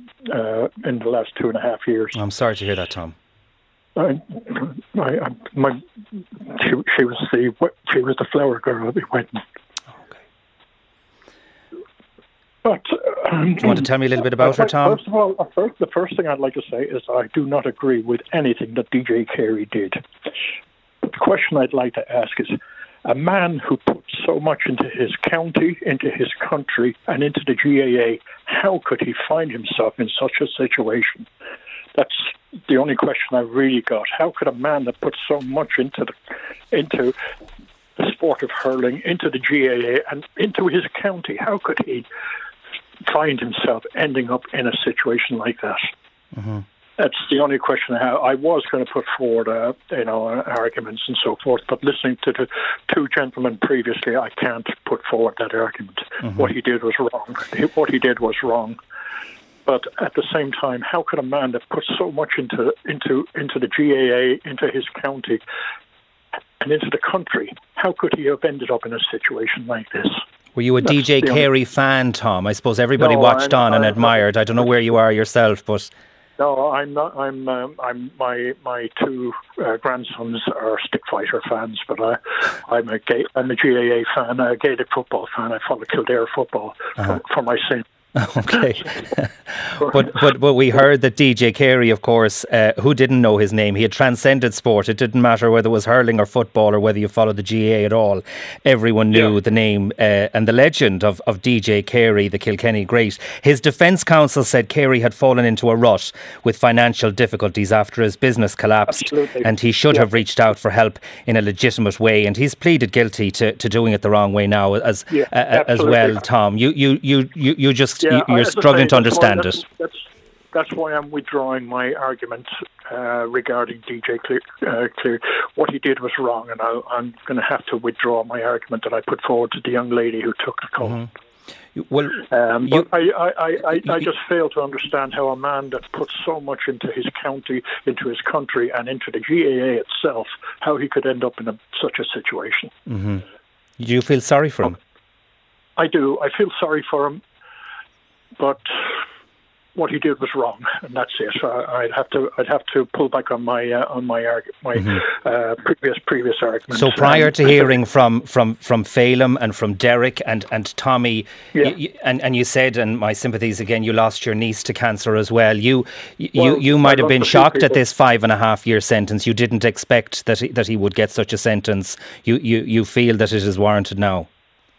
uh, in the last two and a half years. I'm sorry to hear that, Tom. I, I, my, she, she was the she was the flower girl at the wedding. Okay. But um, do you want to tell me a little bit about her, Tom? First of all, first, the first thing I'd like to say is I do not agree with anything that D J Carey did. The question I'd like to ask is, A man who put so much into his county, into his country, and into the G A A, how could he find himself in such a situation? That's the only question I've really got. How could a man that put so much into the into the sport of hurling, into the G A A, and into his county, how could he find himself ending up in a situation like that? Mm-hmm. That's the only question I have. I was going to put forward, uh, you know, arguments and so forth, but listening to the two gentlemen previously, I can't put forward that argument. Mm-hmm. What he did was wrong. What he did was wrong. But at the same time, how could a man that put so much into into into the G A A, into his county, and into the country, how could he have ended up in a situation like this? Were you a That's D J Carey only... fan, Tom? I suppose everybody no, watched I'm, on and I'm, admired. I'm, I don't know where you are yourself, but no, I'm not. I'm. Um, I'm. My my two uh, grandsons are stick fighter fans, but I, I'm a gay, I'm a G A A fan, a Gaelic football fan. I follow Kildare football uh-huh. for, for my sin. Okay, but but but we heard that D J Carey, of course, uh, who didn't know his name, he had transcended sport. It didn't matter whether it was hurling or football or whether you followed the G A A at all. Everyone knew yeah. the name uh, and the legend of, of D J Carey, the Kilkenny great. His defence counsel said Carey had fallen into a rut with financial difficulties after his business collapsed. Absolutely. And he should yeah. have reached out for help in a legitimate way. And he's pleaded guilty to, to doing it the wrong way now as yeah, uh, as well. Tom, you you you you, you just. Yeah, You're struggling say, to understand that's it. That's, that's why I'm withdrawing my argument uh, regarding D J Clear, uh, Clear. What he did was wrong, and I'll, I'm going to have to withdraw my argument that I put forward to the young lady who took the call. Mm-hmm. Well, um, you, but I, I, I, I just fail to understand how a man that puts so much into his county, into his country, and into the G A A itself, how he could end up in a, such a situation. Mm-hmm. Do you feel sorry for him? I do. I feel sorry for him. But what he did was wrong, and that's it. So I'd have to, I'd have to pull back on my, uh, on my, argu- my mm-hmm. uh, previous, previous arguments. So prior to hearing from, from, from Phelim and from Derek and, and Tommy, yeah. you, and and you said, and my sympathies again, you lost your niece to cancer as well. You, you, well, you might I have been shocked at this five and a half year sentence. You didn't expect that he, that he would get such a sentence. You, you, you feel that it is warranted now.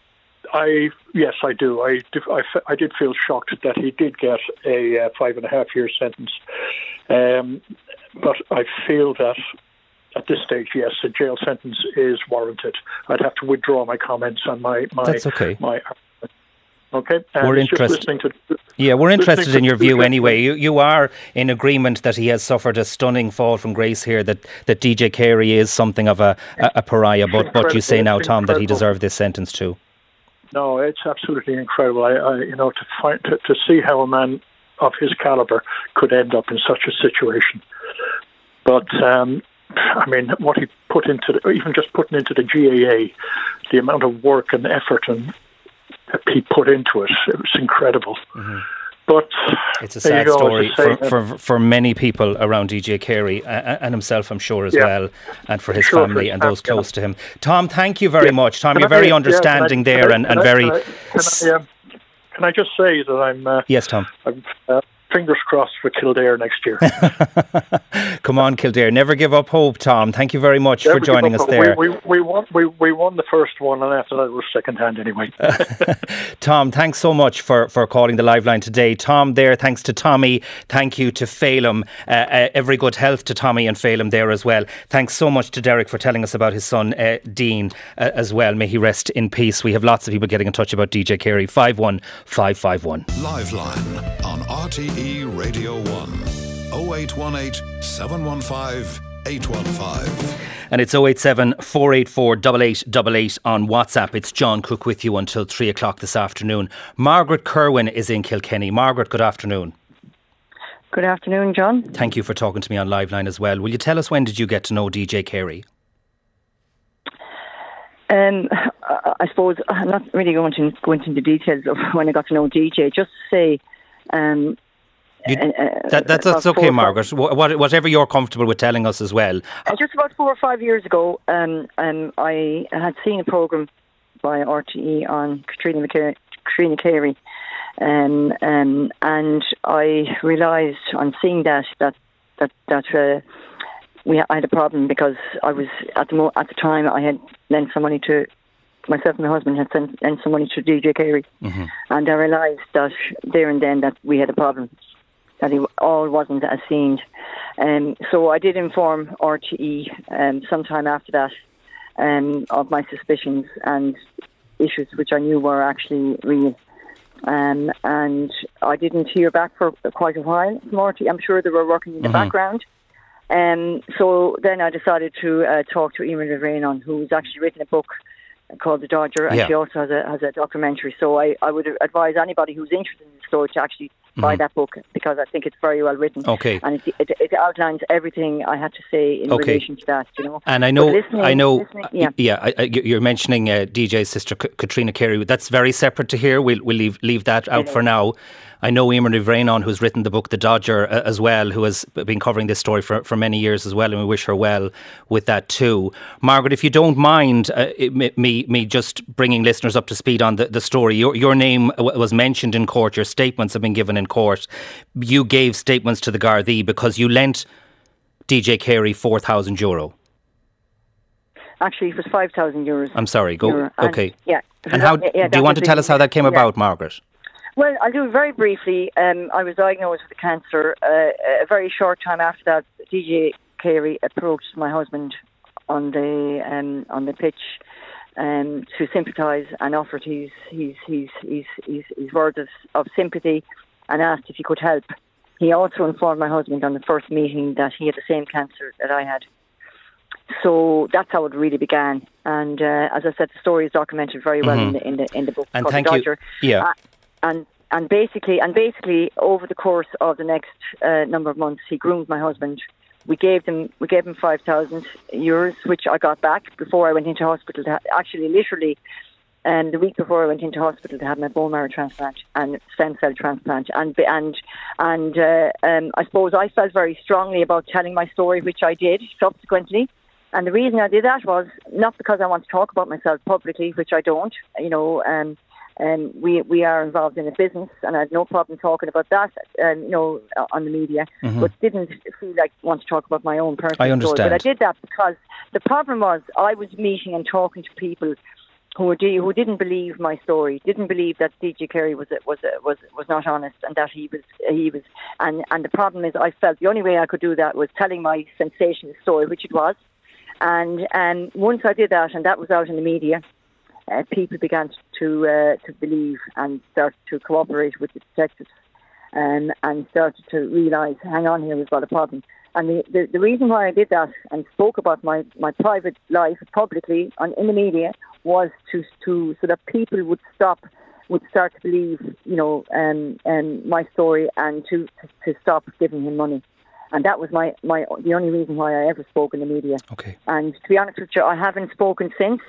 I yes, I do. I, I, I did feel shocked that he did get a uh, five and a half year sentence, um, but I feel that at this stage, yes, a jail sentence is warranted. I'd have to withdraw my comments on my my. That's okay. My, okay, and we're interested. To, yeah, we're interested in your view to, anyway. You you are in agreement that he has suffered a stunning fall from grace here. That, that D J Carey is something of a a, a pariah, but but you say now, Tom, that he deserved this sentence too. No, it's absolutely incredible. I, I, you know, to find to, to see how a man of his caliber could end up in such a situation. But um, I mean, what he put into, the, even just putting into the G A A, the amount of work and effort and that he put into it, it was incredible. Mm-hmm. But it's a sad story for, for for many people around D J Carey and, and himself, I'm sure, as yeah. well, and for his sure family for and those close yeah. to him. Tom, thank you very yeah. much. Tom, can you're I, very understanding yeah, I, there I, and, and I, very... Can I, can, I, um, can I just say that I'm... Uh, yes, Tom. I'm, uh, fingers crossed for Kildare next year. Come on, Kildare. Never give up hope, Tom. Thank you very much Never for joining us there. We, we, we, won, we, we won the first one, and after that it was second hand anyway. Tom, thanks so much for, for calling the live line today. Tom there, thanks to Tommy. Thank you to Phelim. Uh, uh, every good health to Tommy and Phelim there as well. Thanks so much to Derek for telling us about his son, uh, Dean, uh, as well. May he rest in peace. We have lots of people getting in touch about D J Carey. five one five five one. Live line on R T E Radio one. oh eight one eight, seven one five, eight one five. And it's oh eight seven, four eight four, eight eight eight eight on WhatsApp. It's John Cook with you until three o'clock this afternoon. Margaret Kerwin is in Kilkenny. Margaret, good afternoon. Good afternoon, John. Thank you for talking to me on Live Line as well. Will you tell us, when did you get to know D J Carey? Um, I suppose I'm not really going to go into the details of when I got to know D J. Just to say... Um, You, that, that, that's okay, Margaret. What, whatever you're comfortable with telling us as well. Just about four or five years ago, um, um, I had seen a programme by R T E on Katrina, McCary, Katrina Carey, um, um, and I realised on seeing that that that that uh, we I had a problem because I was at the mo- at the time I had lent some money to myself and my husband had sent lent some money to D J Carey, mm-hmm. and I realised that there and then that we had a problem, that it all wasn't as seemed. Um, so I did inform R T E um, sometime after that um, of my suspicions and issues which I knew were actually real. Um, and I didn't hear back for quite a while from R T E. I'm sure they were working in the mm-hmm. background. Um, so then I decided to uh, talk to Emer Levrain, who's actually written a book called The Dodger, and yeah. she also has a has a documentary. So I, I would advise anybody who's interested in the story to actually mm-hmm. buy that book, because I think it's very well written. Okay. And it, it, it outlines everything I had to say in okay. relation to that, you know. And I know, I know, yeah, yeah I, I, you're mentioning uh, D J's sister, C- Katrina Carey. That's very separate to here. We'll, we'll leave, leave that out for now. I know Emer Levrain, who's written the book The Dodger uh, as well, who has been covering this story for, for many years as well, and we wish her well with that too. Margaret, if you don't mind uh, me me just bringing listeners up to speed on the, the story, your, your name w- was mentioned in court, your statements have been given in court. You gave statements to the Gardaí because you lent D J Carey four thousand euro. Actually, it was five thousand euros. I'm sorry, go, Euro. okay. And, yeah. And how, yeah, do you want to tell us how that came yeah. about, Margaret? Well, I'll do it very briefly. Um, I was diagnosed with cancer. Uh, a very short time after that, D J Carey approached my husband on the um, on the pitch um, to sympathise and offered his his his his, his, his words of, of sympathy and asked if he could help. He also informed my husband on the first meeting that he had the same cancer that I had. So that's how it really began. And uh, as I said, the story is documented very well mm-hmm. in the in the in the book and called thank The Dodger. You. Yeah. Uh, and and basically and basically over the course of the next uh, number of months, he groomed my husband. We gave them we gave him five thousand euros, which I got back before I went into hospital. To ha- actually, literally, um, the week before I went into hospital to have my bone marrow transplant and stem cell transplant. And and and uh, um, I suppose I felt very strongly about telling my story, which I did subsequently. And the reason I did that was not because I want to talk about myself publicly, which I don't. You know, um, um, we we are involved in a business, and I had no problem talking about that. Um, you know, on the media, mm-hmm. but didn't feel like want to talk about my own personal I understand. story. But I did that because the problem was I was meeting and talking to people who were who didn't believe my story, didn't believe that D J Carey was was was was not honest, and that he was he was. And and the problem is, I felt the only way I could do that was telling my sensational story, which it was. And and once I did that, and that was out in the media, uh, people began to uh, to believe and start to cooperate with the detectives, um, and started to realise, hang on here, we've got a problem. And the, the, the reason why I did that and spoke about my, my private life publicly on in the media was to to so that people would stop, would start to believe, you know, um, um, my story, and to, to to stop giving him money. And that was my, my the only reason why I ever spoke in the media. Okay. And to be honest with you, I haven't spoken since.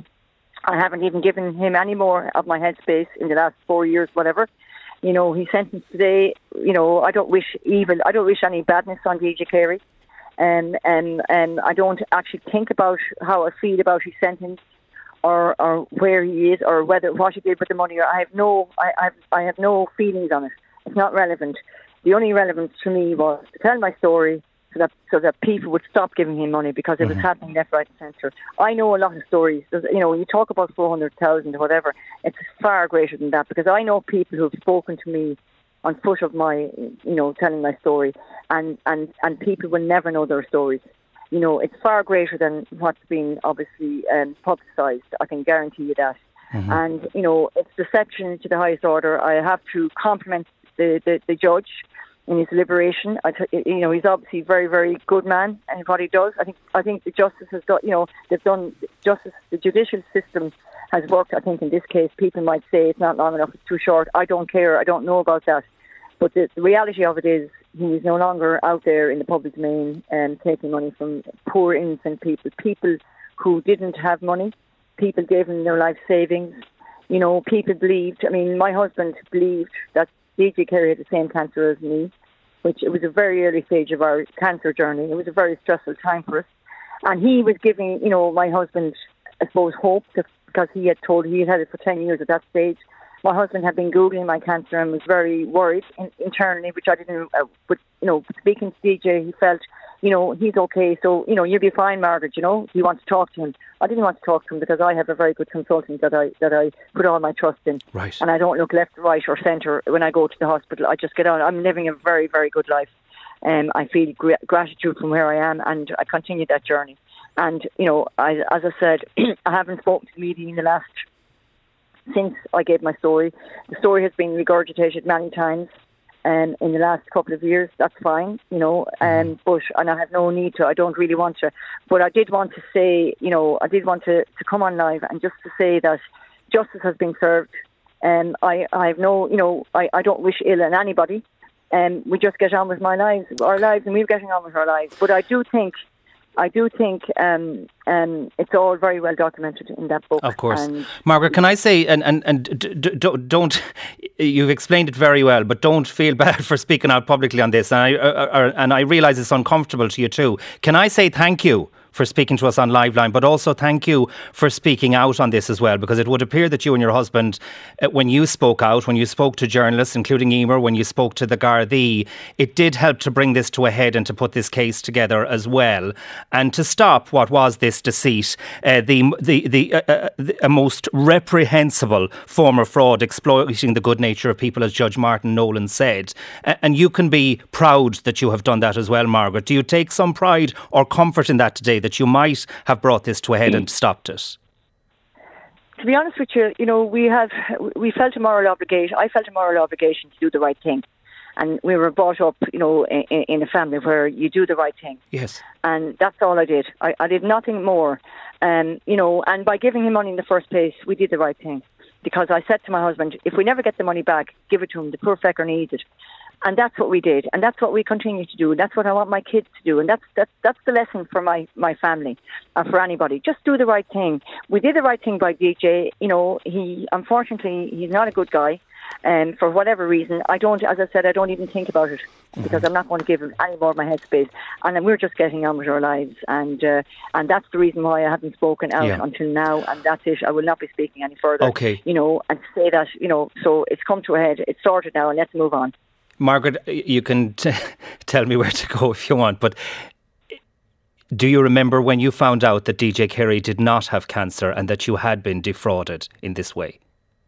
I haven't even given him any more of my headspace in the last four years, whatever. You know, he's sentenced today. You know, I don't wish evil. I don't wish any badness on D J Carey. And, and, and I don't actually think about how I feel about his sentence, or, or where he is, or whether what he did with the money. Or I have no, I, I have, I have no feelings on it. It's not relevant. The only relevance to me was to tell my story so that so that people would stop giving him money, because it mm-hmm. was happening left, right and centre. I know a lot of stories. There's, you know, when you talk about four hundred thousand or whatever, it's far greater than that, because I know people who've spoken to me on foot of my, you know, telling my story, and, and, and people will never know their stories. You know, it's far greater than what's been obviously um, publicised. I can guarantee you that. Mm-hmm. And, you know, it's deception to the highest order. I have to compliment the, the, the judge in his deliberation. I t- you know, he's obviously a very, very good man, and what he does, I think, I think the justice has got, you know, they've done justice. The judicial system has worked. I think in this case, people might say it's not long enough, it's too short. I don't care. I don't know about that. But the, the reality of it is, he is no longer out there in the public domain and um, taking money from poor, innocent people, people who didn't have money. People gave him their life savings. You know, people believed. I mean, my husband believed that D J Carey had the same cancer as me, which it was a very early stage of our cancer journey. It was a very stressful time for us. And he was giving, you know, my husband, I suppose, hope, to, because he had told, he had had it for ten years at that stage. My husband had been Googling my cancer and was very worried in, internally, which I didn't, uh, but, you know, speaking to D J, he felt you know, he's okay. So, you know, you'll be fine, Margaret, you know. Do you want to talk to him? I didn't want to talk to him because I have a very good consultant that I that I put all my trust in. Right. And I don't look left, right or centre when I go to the hospital. I just get on. I'm living a very, very good life. Um, I feel gra- gratitude from where I am, and I continue that journey. And, you know, I, as I said, I haven't spoken to the media in the last, since I gave my story. The story has been regurgitated many times um, in the last couple of years. That's fine, you know, um, but, and I have no need to, I don't really want to. But I did want to say, you know, I did want to, to come on live and just to say that justice has been served. Um, I, I have no, you know, I, I don't wish ill on anybody. Um, we just get on with my lives, our lives, and we're getting on with our lives. But I do think I do think um, um, it's all very well documented in that book. Of course. And Margaret, can I say, and, and, and d- d- don't, you've explained it very well, but don't feel bad for speaking out publicly on this. And I, uh, uh, and I realise it's uncomfortable to you too. Can I say thank you for speaking to us on Liveline, but also thank you for speaking out on this as well, because it would appear that you and your husband, uh, when you spoke out, when you spoke to journalists, including Emer, when you spoke to the Gardaí, it did help to bring this to a head and to put this case together as well, and to stop what was this deceit, uh, the the the, uh, uh, the a most reprehensible form of fraud, exploiting the good nature of people, as Judge Martin Nolan said. Uh, and you can be proud that you have done that as well, Margaret. Do you take some pride or comfort in that today, that you might have brought this to a head and stopped it? To be honest with you, you know, we have we felt a moral obligation. I felt a moral obligation to do the right thing, and we were brought up, you know, in, in a family where you do the right thing. Yes, and that's all I did. I, I did nothing more, um, you know. And by giving him money in the first place, we did the right thing, because I said to my husband, if we never get the money back, give it to him. The poor fecker needs it. And that's what we did, and that's what we continue to do, and that's what I want my kids to do, and that's that's that's the lesson for my, my family, or for anybody. Just do the right thing. We did the right thing by D J. You know, he unfortunately he's not a good guy, and for whatever reason, I don't. As I said, I don't even think about it, because I'm not going to give him any more of my headspace. And then we're just getting on with our lives, and uh, and that's the reason why I haven't spoken out yeah. until now, and that's it. I will not be speaking any further. Okay. You know, and say that, you know, so it's come to a head. It's sorted now, and let's move on. Margaret, you can t- tell me where to go if you want, but do you remember when you found out that D J Kerry did not have cancer and that you had been defrauded in this way?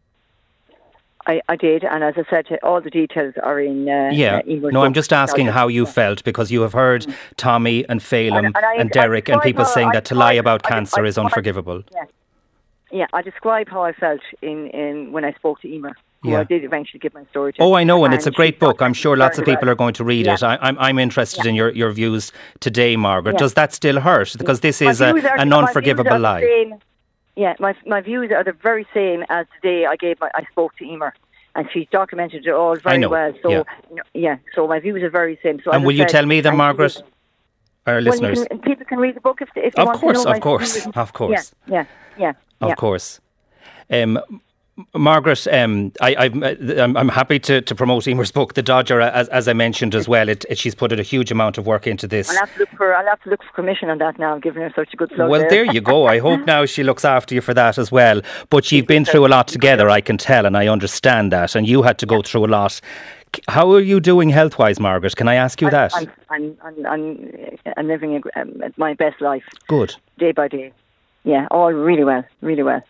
I, I did, and as I said, all the details are in... Uh, yeah, uh, no, book. I'm just asking how you felt, because you have heard mm. Tommy and Phelim and, and, I, and Derek I and people saying that to lie about I, cancer I, is unforgivable. Yeah. yeah, I describe how I felt in, in when I spoke to Emer. Who yeah. I did eventually give my story to. Oh, I know, and, and it's a great book. I'm sure lots of people well. are going to read yeah. it. I, I'm I'm interested yeah. in your, your views today, Margaret. Yeah. Does that still hurt? Because this is a, are, an unforgivable lie. Same, yeah, my my views are the very same as today I gave my, I spoke to Emer, and she's documented it all very well. So yeah. You know, yeah, so my views are very same. So and will said, you tell me them, Margaret? Our well, listeners, can, people can read the book if, if they of want course, to know. Of course, of course, of course. Yeah, yeah, yeah. Of yeah. course. Um, Margaret, um, I, I'm, I'm happy to, to promote Emer's book, The Dodger, as, as I mentioned as well. It, it, she's put a huge amount of work into this. I'll have to look for, I'll have to look for commission on that now. I'm giving her such a good plug. Well, there. there you go. I hope now she looks after you for that as well. But you've been through a lot together, I can tell, and I understand that. And you had to go through a lot. How are you doing health-wise, Margaret? Can I ask you I'm, that? I'm, I'm, I'm, I'm, I'm living a, um, my best life. Good. Day by day. Yeah, all really well, really well.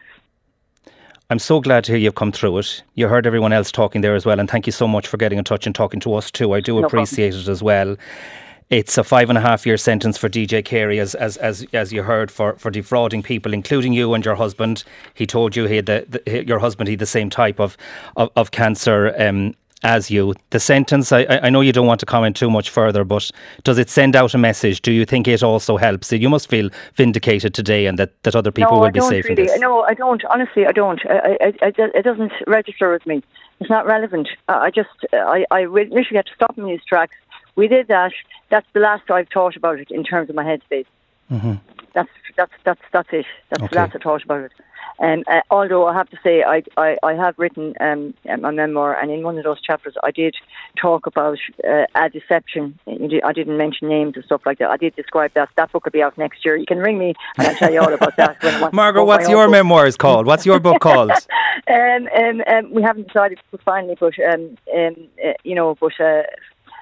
I'm so glad to hear you've come through it. You heard everyone else talking there as well, and thank you so much for getting in touch and talking to us too. I do no appreciate problem. it as well. It's a five and a half year sentence for D J Carey, as as as, as you heard, for, for defrauding people, including you and your husband. He told you he had the, the, your husband had the same type of of, of cancer um, as you. The sentence, I, I know you don't want to comment too much further, but does it send out a message? Do you think it also helps? You must feel vindicated today, and that, that other people no, will I be don't safe really. in this. No, I don't. Honestly, I don't. I, I, I, it doesn't register with me. It's not relevant. I just, I, I literally had to stop in these tracks. We did that. That's the last I've thought about it in terms of my headspace. Mm-hmm. That's that's that's that's it. That's okay. the last I thought about it. Um, uh, although I have to say, I I, I have written um, my memoir, and in one of those chapters, I did talk about uh, a deception. I didn't mention names and stuff like that. I did describe that. That book will be out next year. You can ring me, and I'll tell you all about that. When I want Margaret, what's your memoirs called? What's your book called? um, um, um, we haven't decided finally, but um, um, uh, you know, but. Uh,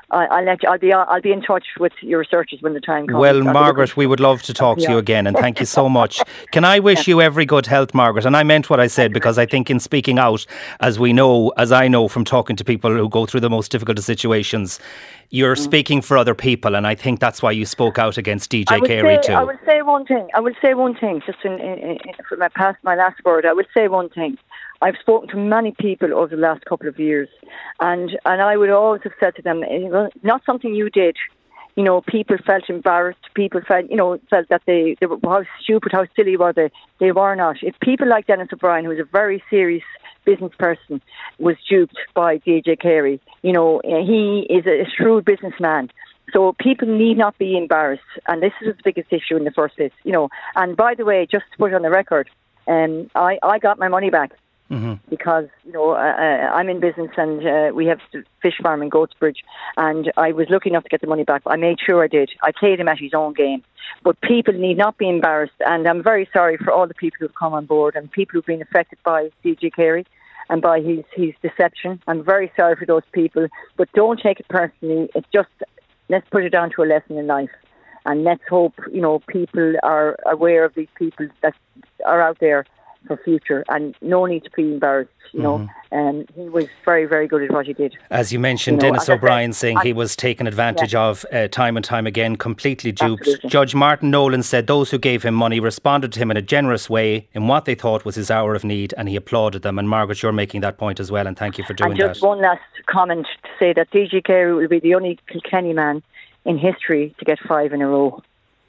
I, I'll let you, I'll be I'll be in touch with your researchers when the time comes. Well, Margaret, we would love to talk to you again, and thank you so much. Can I wish you every good health, Margaret? And I meant what I said, because I think in speaking out, as we know, as I know from talking to people who go through the most difficult of situations, you're mm. speaking for other people, and I think that's why you spoke out against D J Carey say, too. I would say one thing. I would say one thing, just in, in, in, for my past my last word. I would say one thing. I've spoken to many people over the last couple of years, and, and I would always have said to them, not something you did. You know, people felt embarrassed. People felt, you know, felt that they, they were, how stupid, how silly were they? They were not. If people like Dennis O'Brien, who was a very serious business person, was duped by D J Carey, you know, he is a shrewd businessman. So people need not be embarrassed, and this is the biggest issue in the first place, you know. And by the way, just to put it on the record, um, I, I got my money back. Mm-hmm. Because, you know, uh, I'm in business, and uh, we have a fish farm in Goatsbridge, and I was lucky enough to get the money back. I made sure I did. I played him at his own game. But people need not be embarrassed, and I'm very sorry for all the people who've come on board and people who've been affected by D J Carey and by his, his deception. I'm very sorry for those people, but don't take it personally. It's just, let's put it down to a lesson in life. And let's hope, you know, people are aware of these people that are out there for future, and no need to be embarrassed, you know. Mm-hmm. Um, he was very, very good at what he did. As you mentioned, you know, Dennis O'Brien saying he was taken advantage yeah. of uh, time and time again, completely duped. Absolutely. Judge Martin Nolan said those who gave him money responded to him in a generous way in what they thought was his hour of need, and he applauded them. And Margaret, you're making that point as well, and thank you for doing that. And just that. one last comment to say that D J Carey will be the only Kilkenny man in history to get five in a row.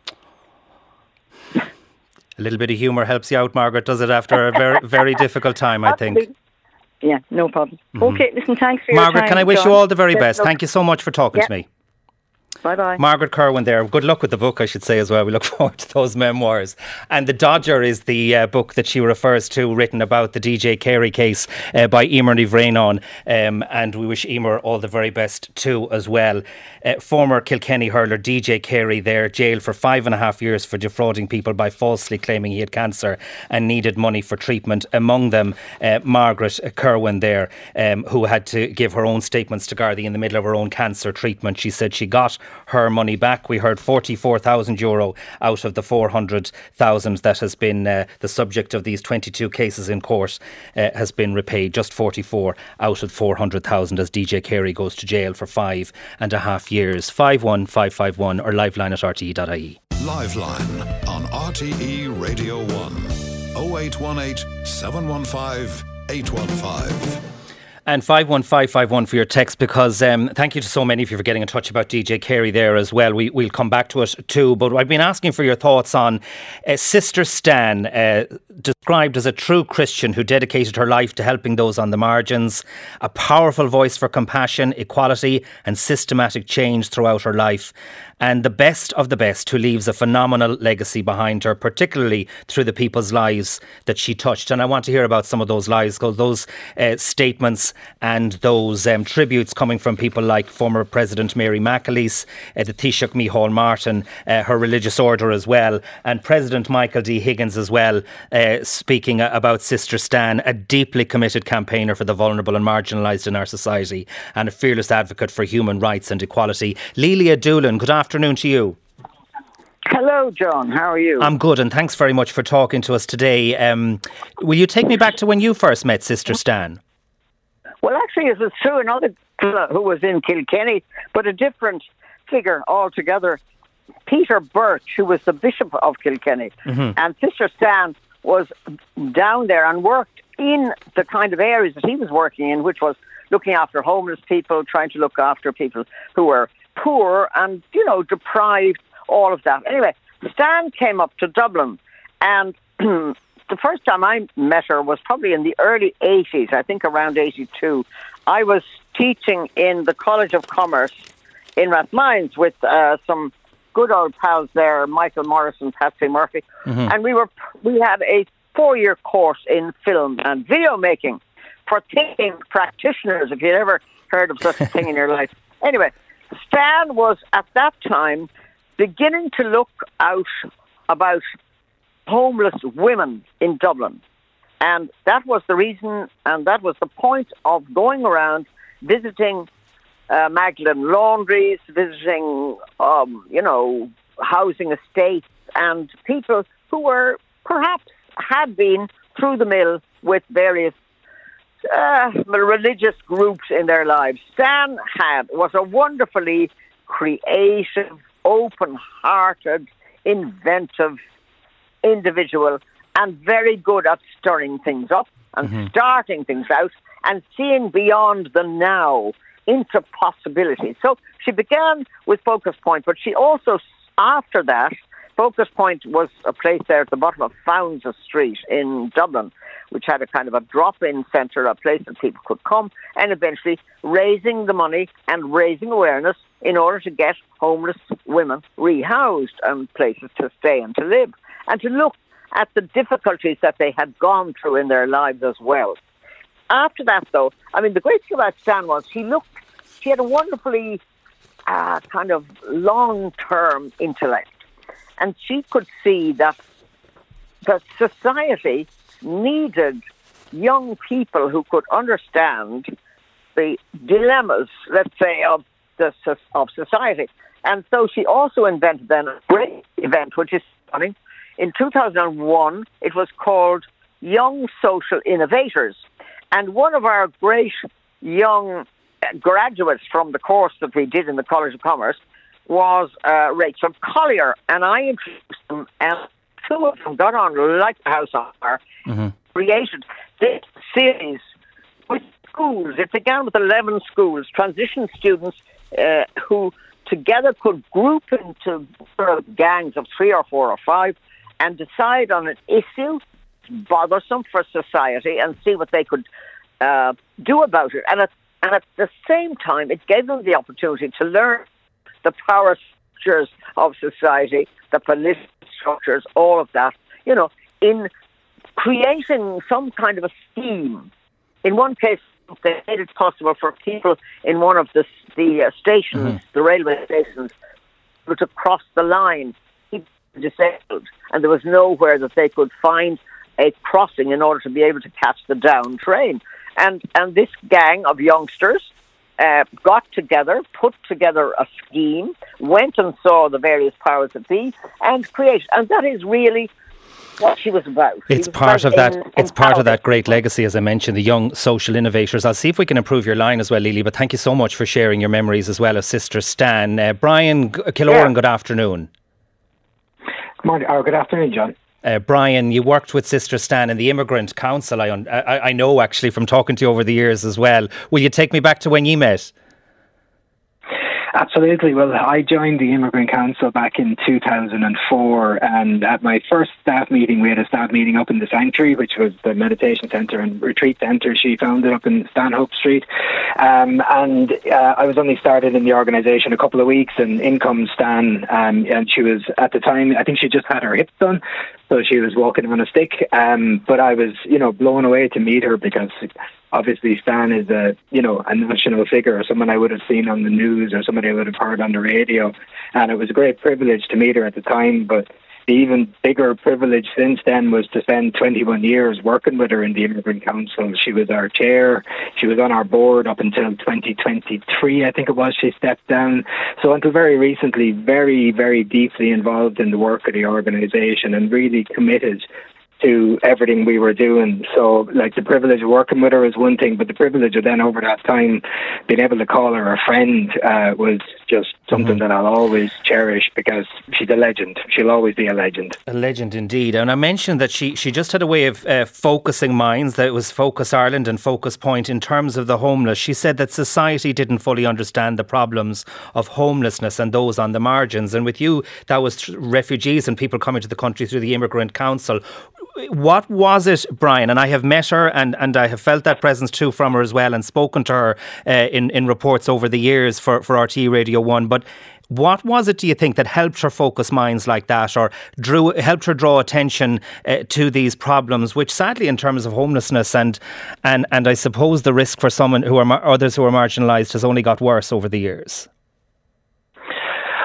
A little bit of humour helps you out, Margaret, does it, after a very, very difficult time, I think. Yeah, no problem. Mm-hmm. Okay, listen, thanks for Margaret, your time. can I wish John. you all the very Best best? luck. Thank you so much for talking yeah. to me. Bye-bye. Margaret Kerwin there. Good luck with the book, I should say, as well. We look forward to those memoirs. And The Dodger is the uh, book that she refers to, written about the D J Carey case uh, by Emer Ní Bhraonáin. Um, and we wish Emer all the very best too, as well. Uh, former Kilkenny hurler D J Carey there, jailed for five and a half years for defrauding people by falsely claiming he had cancer and needed money for treatment. Among them, uh, Margaret Kerwin there, um, who had to give her own statements to Gardaí in the middle of her own cancer treatment. She said she got her money back. We heard forty-four thousand euro out of the four hundred thousand that has been uh, the subject of these twenty-two cases in court uh, has been repaid. Just forty-four out of four hundred thousand as D J Carey goes to jail for five and a half years. five one five five one or liveline at r t e dot i e. Liveline on R T E Radio one oh eight one eight, seven one five, eight one five. And five one five five one for your text, because um, thank you to so many of you for getting in touch about D J Carey there as well. We, we'll come back to it too. But I've been asking for your thoughts on uh, Sister Stan, uh, described as a true Christian who dedicated her life to helping those on the margins, a powerful voice for compassion, equality and systematic change throughout her life. And the best of the best, who leaves a phenomenal legacy behind her, particularly through the people's lives that she touched. And I want to hear about some of those lives, those uh, statements and those um, tributes coming from people like former President Mary McAleese, uh, the Taoiseach Micheál Martin, uh, her religious order as well, and President Michael D. Higgins as well, uh, speaking about Sister Stan, a deeply committed campaigner for the vulnerable and marginalised in our society, and a fearless advocate for human rights and equality. Lelia Doolan, good afternoon. Afternoon to you. Hello, John. How are you? I'm good, and thanks very much for talking to us today. Um, will you take me back to when you first met Sister Stan? Well, actually, it was through another fellow who was in Kilkenny, but a different figure altogether. Peter Birch, who was the Bishop of Kilkenny. Mm-hmm. And Sister Stan was down there and worked in the kind of areas that he was working in, which was looking after homeless people, trying to look after people who were poor and, you know, deprived, all of that. Anyway, Stan came up to Dublin, and the first time I met her was probably in the early eighties, I think around eighty-two. I was teaching in the College of Commerce in Rathmines with uh, some good old pals there, Michael Morris and Patsy Murphy, mm-hmm. and we were we had a four-year course in film and video making for thinking practitioners, if you'd ever heard of such a thing in your life. Anyway, Stan was at that time beginning to look out about homeless women in Dublin. And that was the reason, and that was the point of going around visiting uh, Magdalen laundries, visiting, um, you know, housing estates, and people who were perhaps had been through the mill with various uh, religious groups in their lives. Stan had was a wonderfully creative, open-hearted, inventive individual, and very good at stirring things up and mm-hmm. starting things out and seeing beyond the now into possibilities. So she began with Focus Point, but she also, after that, Focus Point was a place there at the bottom of Founds Street in Dublin, which had a kind of a drop-in centre, a place that people could come, and eventually raising the money and raising awareness in order to get homeless women rehoused and places to stay and to live, and to look at the difficulties that they had gone through in their lives as well. After that, though, I mean, the great thing about Stan was he looked, he had a wonderfully uh, kind of long-term intellect. And she could see that the society needed young people who could understand the dilemmas, let's say, of the of society. And so she also invented then a great event, which is funny. In two thousand one, it was called Young Social Innovators. And one of our great young graduates from the course that we did in the College of Commerce was uh, Rachel Collier, and I introduced them, and two of them got on like the house on fire, mm-hmm. created this series with schools. It began with eleven schools, transition students uh, who together could group into gangs of three or four or five and decide on an issue bothersome for society and see what they could uh, do about it. And at, and at the same time, it gave them the opportunity to learn the power structures of society, the political structures, all of that, you know, in creating some kind of a scheme. In one case, they made it possible for people in one of the, the uh, stations, mm-hmm. the railway stations, to cross the line, disabled, and there was nowhere that they could find a crossing in order to be able to catch the down train. And, and this gang of youngsters Uh, got together, put together a scheme, went and saw the various powers that be, and created. And that is really what she was about. It's was part about of that. in, it's part of that great legacy, as I mentioned, the young social innovators. I'll see if we can improve your line as well, Lily. But thank you so much for sharing your memories as well as Sister Stan. Uh, Brian Killoran, yeah. Good afternoon. Good morning, or good afternoon, John. Uh, Brian, you worked with Sister Stan in the Immigrant Council, I, un- I I know actually from talking to you over the years as well. Will you take me back to when you met? Absolutely. Well, I joined the Immigrant Council back in two thousand four, and at my first staff meeting, we had a staff meeting up in the Sanctuary, which was the meditation centre and retreat centre she founded up in Stanhope Street. Um, and uh, I was only started in the organisation a couple of weeks, and in comes Stan, um, and she was, at the time, I think she just had her hips done, so she was walking on a stick. Um, but I was, you know, blown away to meet her, because obviously Stan is a, you know, a national figure, or someone I would have seen on the news, or somebody I would have heard on the radio. And it was a great privilege to meet her at the time. But the even bigger privilege since then was to spend twenty-one years working with her in the Immigrant Council. She was our chair. She was on our board up until twenty twenty-three, I think it was. She stepped down. So until very recently, very, very deeply involved in the work of the organisation and really committed to everything we were doing. So, like, the privilege of working with her is one thing, but the privilege of then over that time being able to call her a friend uh, was just something mm-hmm. that I'll always cherish, because she's a legend. She'll always be a legend. A legend indeed. And I mentioned that she, she just had a way of uh, focusing minds, that it was Focus Ireland and Focus Point in terms of the homeless. She said that society didn't fully understand the problems of homelessness and those on the margins. And with you, that was refugees and people coming to the country through the Immigrant Council. What was it, Brian? And I have met her, and, and I have felt that presence too from her as well, and spoken to her uh, in, in reports over the years for, for R T E Radio one. But what was it, do you think, that helped her focus minds like that, or drew helped her draw attention uh, to these problems, which sadly, in terms of homelessness and and and I suppose the risk for someone who are others who are marginalised, has only got worse over the years?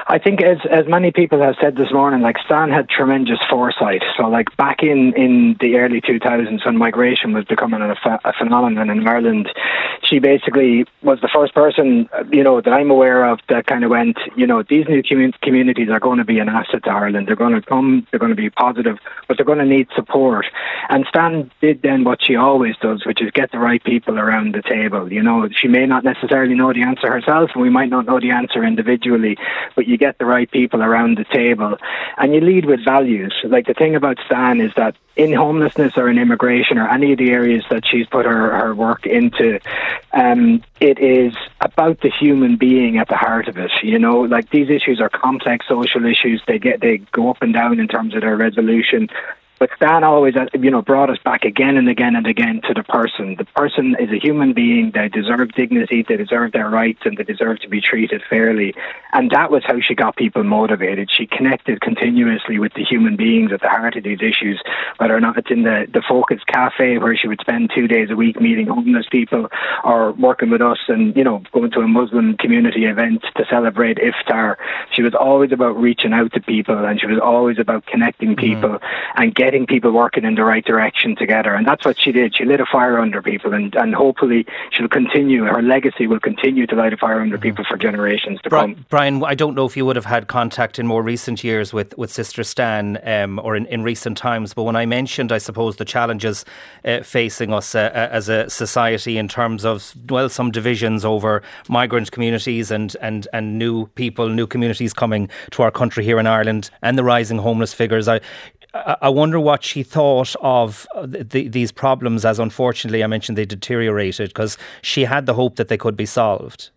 I think as as many people have said this morning, like Stan had tremendous foresight. So like back in, in the early two thousands when migration was becoming a, ph- a phenomenon in Ireland, she basically was the first person, you know, that I'm aware of that kind of went, you know, these new commun- communities are going to be an asset to Ireland. They're going to come, they're going to be positive, but they're going to need support. And Stan did then what she always does, which is get the right people around the table. You know, she may not necessarily know the answer herself, and we might not know the answer individually, but you get the right people around the table and you lead with values. Like the thing about Stan is that in homelessness or in immigration or any of the areas that she's put her, her work into, um, it is about the human being at the heart of it. You know, like these issues are complex social issues. They get they go up and down in terms of their resolution. But Stan always, you know, brought us back again and again and again to the person. The person is a human being. They deserve dignity. They deserve their rights, and they deserve to be treated fairly. And that was how she got people motivated. She connected continuously with the human beings at the heart of these issues, whether or not it's in the, the Focus Cafe, where she would spend two days a week meeting homeless people, or working with us and, you know, going to a Muslim community event to celebrate Iftar. She was always about reaching out to people, and she was always about connecting people mm-hmm. and getting getting people working in the right direction together. And that's what she did. She lit a fire under people, and, and hopefully she'll continue, her legacy will continue to light a fire under people for generations to Bri- come. Brian, I don't know if you would have had contact in more recent years with, with Sister Stan um, or in, in recent times, but when I mentioned, I suppose, the challenges uh, facing us uh, as a society in terms of, well, some divisions over migrant communities and, and, and new people, new communities coming to our country here in Ireland, and the rising homeless figures, I I wonder what she thought of the, these problems as, unfortunately, I mentioned they deteriorated, because she had the hope that they could be solved.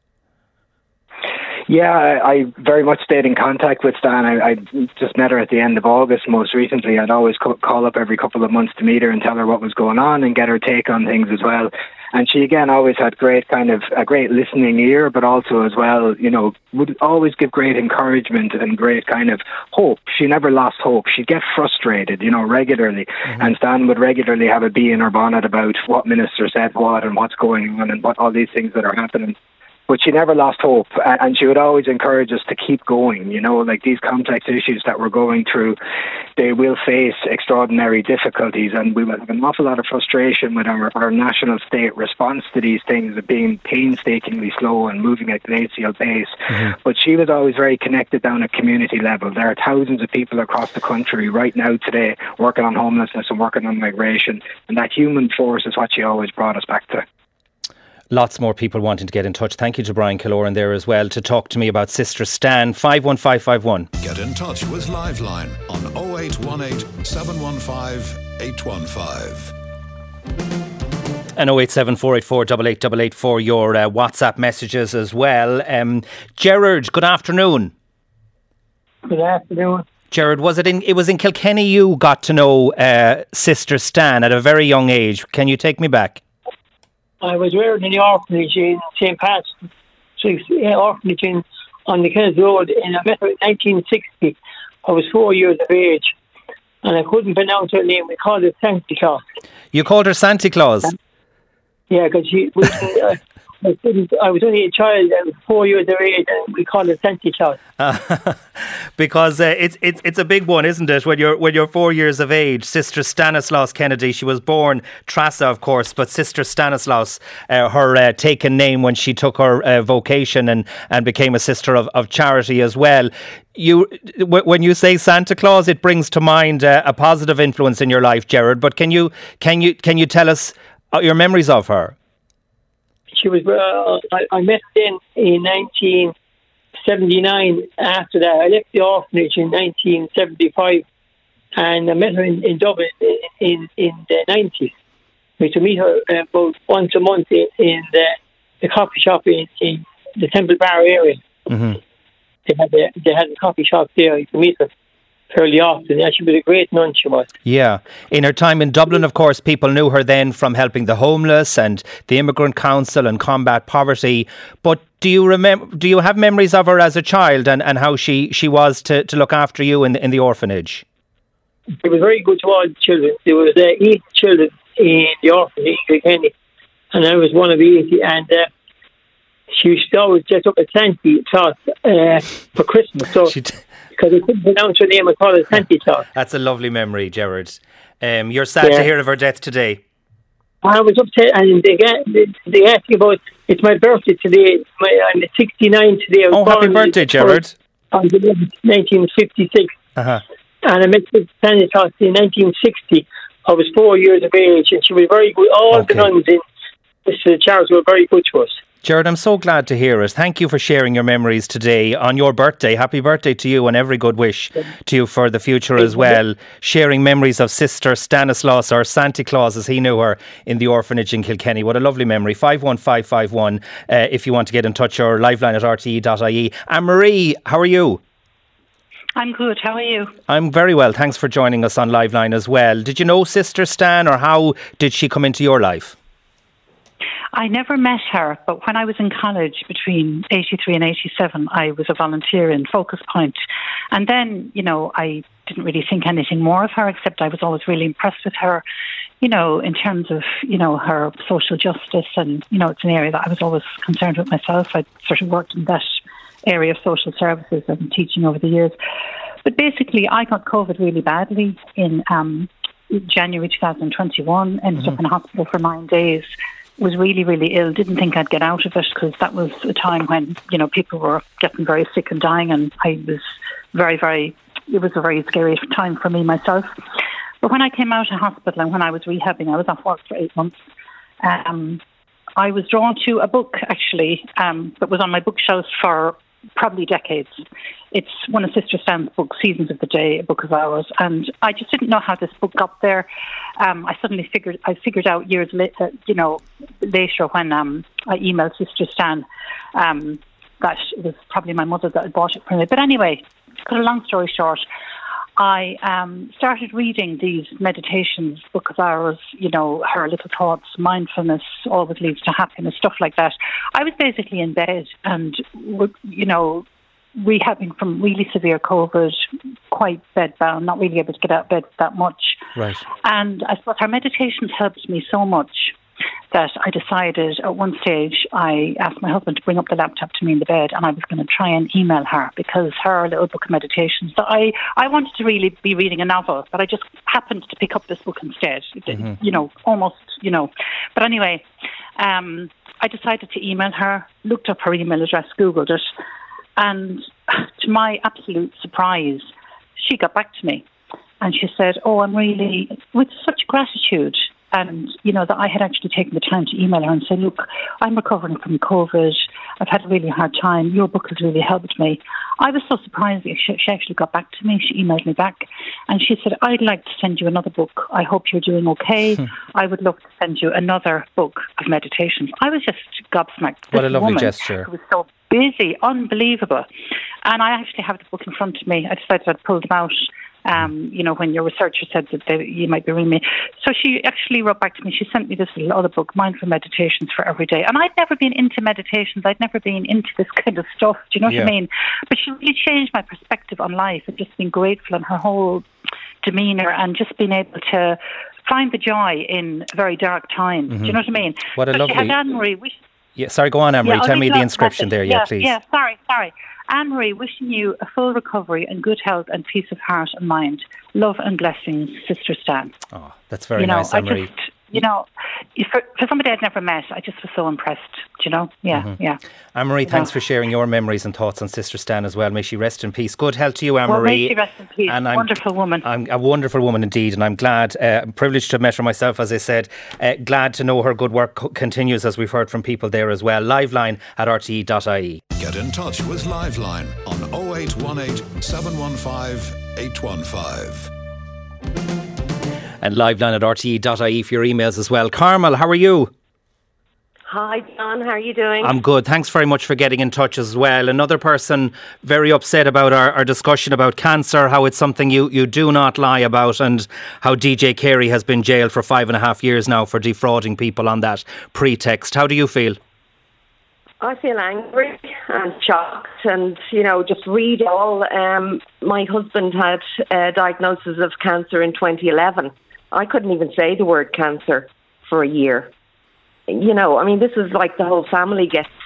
Yeah, I, I very much stayed in contact with Stan. I, I just met her at the end of August most recently. I'd always co- call up every couple of months to meet her and tell her what was going on and get her take on things as well. And she, again, always had great kind of a great listening ear, but also as well, you know, would always give great encouragement and great kind of hope. She never lost hope. She'd get frustrated, you know, regularly. Mm-hmm. And Stan would regularly have a bee in her bonnet about what minister said what and what's going on and what all these things that are happening. But she never lost hope, and she would always encourage us to keep going. You know, like these complex issues that we're going through, they will face extraordinary difficulties, and we will have an awful lot of frustration with our, our national state response to these things of being painstakingly slow and moving at glacial pace. Mm-hmm. But she was always very connected down at community level. There are thousands of people across the country right now today working on homelessness and working on migration, and that human force is what she always brought us back to. Lots more people wanting to get in touch. Thank you to Brian Killoran there as well to talk to me about Sister Stan. five one five five one. Get in touch with Liveline on oh eight one eight, seven one five, eight one five. And oh eight seven, four eight four, eight eight eight eight for your uh, WhatsApp messages as well. Um, Gerard, good afternoon. Good afternoon. Gerard, was it in? It was in Kilkenny you got to know uh, Sister Stan at a very young age. Can you take me back? I was working in the orphanage in Saint Patrick's orphanage in, on the Kenneth Road, and I met her in nineteen sixty. I was four years of age, and I couldn't pronounce her name. We called her Santa Claus. You called her Santa Claus? Yeah, because she. We, uh, I, I was only a child. I was four years of age, and we called her Santa Claus. Uh, because uh, it's it's it's a big one, isn't it? When you're when you're four years of age, Sister Stanislaus Kennedy. She was born Trasa, of course, but Sister Stanislaus, uh, her uh, taken name when she took her uh, vocation and, and became a sister of, of charity as well. You, w- when you say Santa Claus, it brings to mind uh, a positive influence in your life, Gerard. But can you can you can you tell us your memories of her? She was. Uh, I, I met her in in nineteen seventy-nine. After that, I left the orphanage in nineteen seventy-five, and I met her in, in Dublin in, in in the nineties. We used to meet her uh, about once a month in, in the, the coffee shop in, in the Temple Bar area. Mm-hmm. They had a, they had a coffee shop there. You could meet her fairly often. Yeah, she was a great nun, she was. Yeah. In her time in Dublin, of course, people knew her then from helping the homeless and the Immigrant Council and combat poverty. But do you remember? Do you have memories of her as a child and, and how she, she was to, to look after you in the, in the orphanage? She was very good to all the children. There was uh, eight children in the orphanage in Kilkenny, and I was one of eighty. And uh, she used to always dress up as Santa Claus uh, for Christmas. So because I couldn't pronounce her name, I called her Santa Claus. That's a lovely memory, Gerard. Um, you're sad Yeah. to hear of her death today. I was upset, and they get, they, they asked me about, it's my birthday today. My, I'm sixty-nine today. I was Oh, happy born birthday, Gerard. On the eleventh, nineteen fifty-six. Uh-huh. And I met with Santa Claus in nineteen sixty. I was four years of age, and she was very good. All Okay. the nuns in Mister Charles were very good to us. Gerard, I'm so glad to hear it. Thank you for sharing your memories today on your birthday. Happy birthday to you, and every good wish to you for the future as well. Sharing memories of Sister Stanislaus, or Santa Claus as he knew her, in the orphanage in Kilkenny. What a lovely memory. five one five five one uh, if you want to get in touch, or liveline at r t e dot i e. Anne-Marie, how are you? I'm good. How are you? I'm very well. Thanks for joining us on Liveline as well. Did you know Sister Stan, or how did she come into your life? I never met her, but when I was in college between eighty-three and eighty-seven, I was a volunteer in Focus Point. And then, you know, I didn't really think anything more of her, except I was always really impressed with her, you know, in terms of, you know, her social justice. And, you know, it's an area that I was always concerned with myself. I sort of worked in that area of social services and teaching over the years. But basically, I got COVID really badly in um, January twenty twenty-one, ended Mhm. up in hospital for nine days. Was really, really ill. Didn't think I'd get out of it, because that was a time when, you know, people were getting very sick and dying, and I was very, very, it was a very scary time for me myself. But when I came out of hospital and when I was rehabbing, I was off work for eight months. Um, I was drawn to a book, actually, um, that was on my bookshelf for probably decades. It's one of Sister Stan's books, Seasons of the Day, a book of hours, and I just didn't know how this book got there. Um, I suddenly figured, I figured out years later, you know, later when um, I emailed Sister Stan, um, that it was probably my mother that had bought it for me. But anyway, to cut a long story short, I um, started reading these meditations, book of hours, you know, her little thoughts, mindfulness always leads to happiness, stuff like that. I was basically in bed and, you know, rehabbing from really severe COVID, quite bedbound, not really able to get out of bed that much. Right. And I suppose her meditations helped me so much that I decided at one stage, I asked my husband to bring up the laptop to me in the bed, and I was going to try and email her, because her little book of meditations, that I, I wanted to really be reading a novel, but I just happened to pick up this book instead, Mhm. you know, almost, you know. But anyway, um, I decided to email her, looked up her email address, Googled it, and to my absolute surprise, she got back to me. And she said, oh, I'm really, with such gratitude, and, you know, that I had actually taken the time to email her and say, look, I'm recovering from COVID. I've had a really hard time. Your book has really helped me. I was so surprised that she, she actually got back to me. She emailed me back, and she said, I'd like to send you another book. I hope you're doing okay. I would love to send you another book of meditations. I was just gobsmacked. What This a lovely woman gesture. who was so busy, unbelievable. And I actually have the book in front of me. I decided I'd pull them out. Um, you know, when your researcher said that they, you might be ringing me. So she actually wrote back to me. She sent me this little other book, Mindful Meditations for Every Day. And I'd never been into meditations. I'd never been into this kind of stuff. Do you know Yeah. what I mean? But she really changed my perspective on life, and just being grateful, and her whole demeanour, and just being able to find the joy in very dark times. Do Mhm. you know what I mean? What a so lovely- She had Anne-Marie. We, Yeah, sorry, go on, Anne-Marie. yeah, I'll Tell me read the out inscription message. there, yeah, yeah, please. Yeah, sorry, sorry. Anne-Marie, wishing you a full recovery and good health and peace of heart and mind. Love and blessings, Sister Stan. Oh, that's very you know, nice, I Anne-Marie. just, you know, for, for somebody I'd never met, I just was so impressed, do you know? Yeah, Mhm. yeah. Anne-Marie, Yeah. thanks for sharing your memories and thoughts on Sister Stan as well. May she rest in peace. Good health to you, Well, Anne-Marie. may she rest in peace. And I'm- Wonderful woman. I'm a wonderful woman indeed, and I'm glad, uh, I'm privileged to have met her myself, as I said. Uh, glad to know her good work co- continues, as we've heard from people there as well. Liveline at r t e dot i e. Get in touch with Liveline on oh eight one eight, seven one five, eight one five. And liveline at r t e dot i e for your emails as well. Carmel, how are you? Hi, John. How are you doing? I'm good. Thanks very much for getting in touch as well. Another person very upset about our, our discussion about cancer, how it's something you, you do not lie about, and how D J Carey has been jailed for five and a half years now for defrauding people on that pretext. How do you feel? I feel angry and shocked, and, you know, just read all. Um, my husband had a diagnosis of cancer in twenty eleven. I couldn't even say the word cancer for a year. You know, I mean, this is like the whole family gets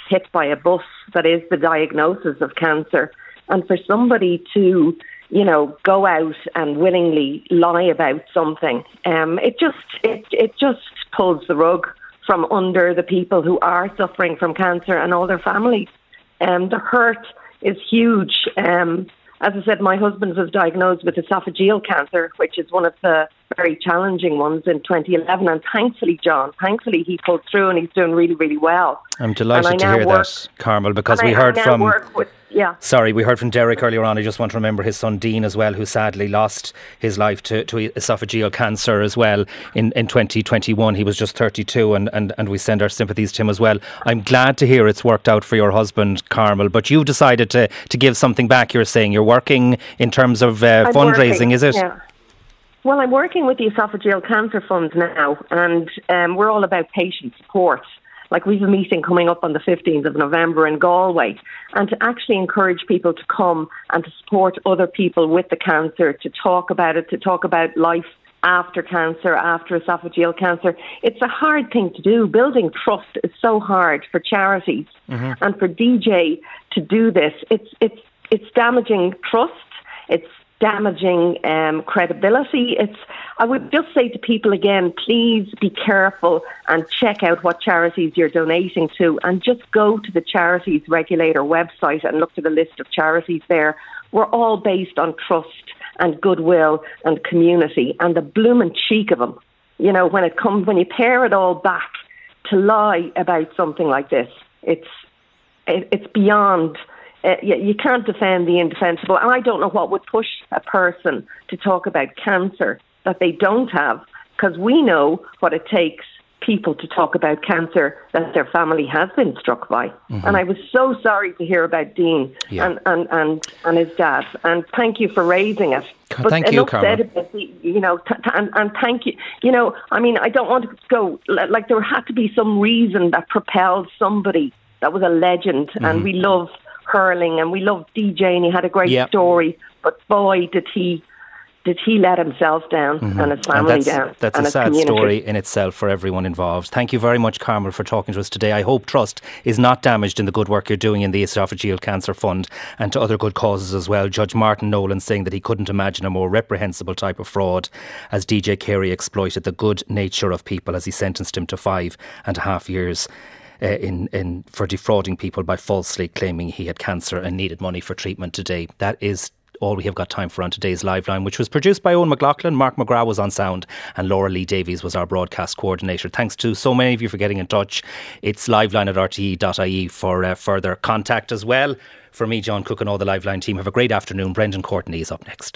hit by a bus that is the diagnosis of cancer. And for somebody to, you know, go out and willingly lie about something, um, it just it it just pulls the rug from under the people who are suffering from cancer and all their families. Um, the hurt is huge. Um, as I said, my husband was diagnosed with esophageal cancer, which is one of the very challenging ones in twenty eleven. And thankfully, John, thankfully he pulled through and he's doing really, really well. I'm delighted to hear work, that, Carmel, because we I, heard I from... With, yeah. Sorry, we heard from Derek earlier on. I just want to remember his son Dean as well, who sadly lost his life to, to esophageal cancer as well in, in twenty twenty-one. He was just thirty-two, and, and, and we send our sympathies to him as well. I'm glad to hear it's worked out for your husband, Carmel, but you've decided to, to give something back. You're saying you're working in terms of uh, fundraising, working, is it? Yeah. Well, I'm working with the Esophageal Cancer Fund now, and um, we're all about patient support. Like, we have a meeting coming up on the fifteenth of November in Galway, and to actually encourage people to come and to support other people with the cancer, to talk about it, to talk about life after cancer, after esophageal cancer. It's a hard thing to do. Building trust is so hard for charities, mm-hmm. and for D J to do this, it's it's it's damaging trust. It's damaging um, credibility. It's. I would just say to people again, please be careful and check out what charities you're donating to, and just go to the charities regulator website and look to the list of charities there. We're all based on trust and goodwill and community, and the blooming cheek of them. You know, when it comes, when you pare it all back to lie about something like this, it's it, it's beyond. Uh, you, you can't defend the indefensible. And I don't know what would push a person to talk about cancer that they don't have, because we know what it takes people to talk about cancer that their family has been struck by. Mm-hmm. And I was so sorry to hear about Dean yeah. and, and, and, and his dad. And thank you for raising it. But thank you, Carmel. About, you know, t- t- and, and thank you. You know, I mean, I don't want to go, like, there had to be some reason that propelled somebody that was a legend, mm-hmm. and we love hurling and we love D J, and he had a great yep. story, but boy, did he did he let himself down mm-hmm. and his family and that's, down. That's and a sad community. story in itself for everyone involved. Thank you very much, Carmel, for talking to us today. I hope trust is not damaged in the good work you're doing in the Esophageal Cancer Fund and to other good causes as well. Judge Martin Nolan saying that he couldn't imagine a more reprehensible type of fraud, as D J Carey exploited the good nature of people as he sentenced him to five and a half years Uh, in, in for defrauding people by falsely claiming he had cancer and needed money for treatment today. That is all we have got time for on today's Live Line, which was produced by Owen McLaughlin. Mark McGrath was on sound, and Laura Lee Davies was our broadcast coordinator. Thanks to so many of you for getting in touch. It's liveline at r t e dot i e for uh, further contact as well. For me, John Cook, and all the Live Line team, have a great afternoon. Brendan Courtney is up next.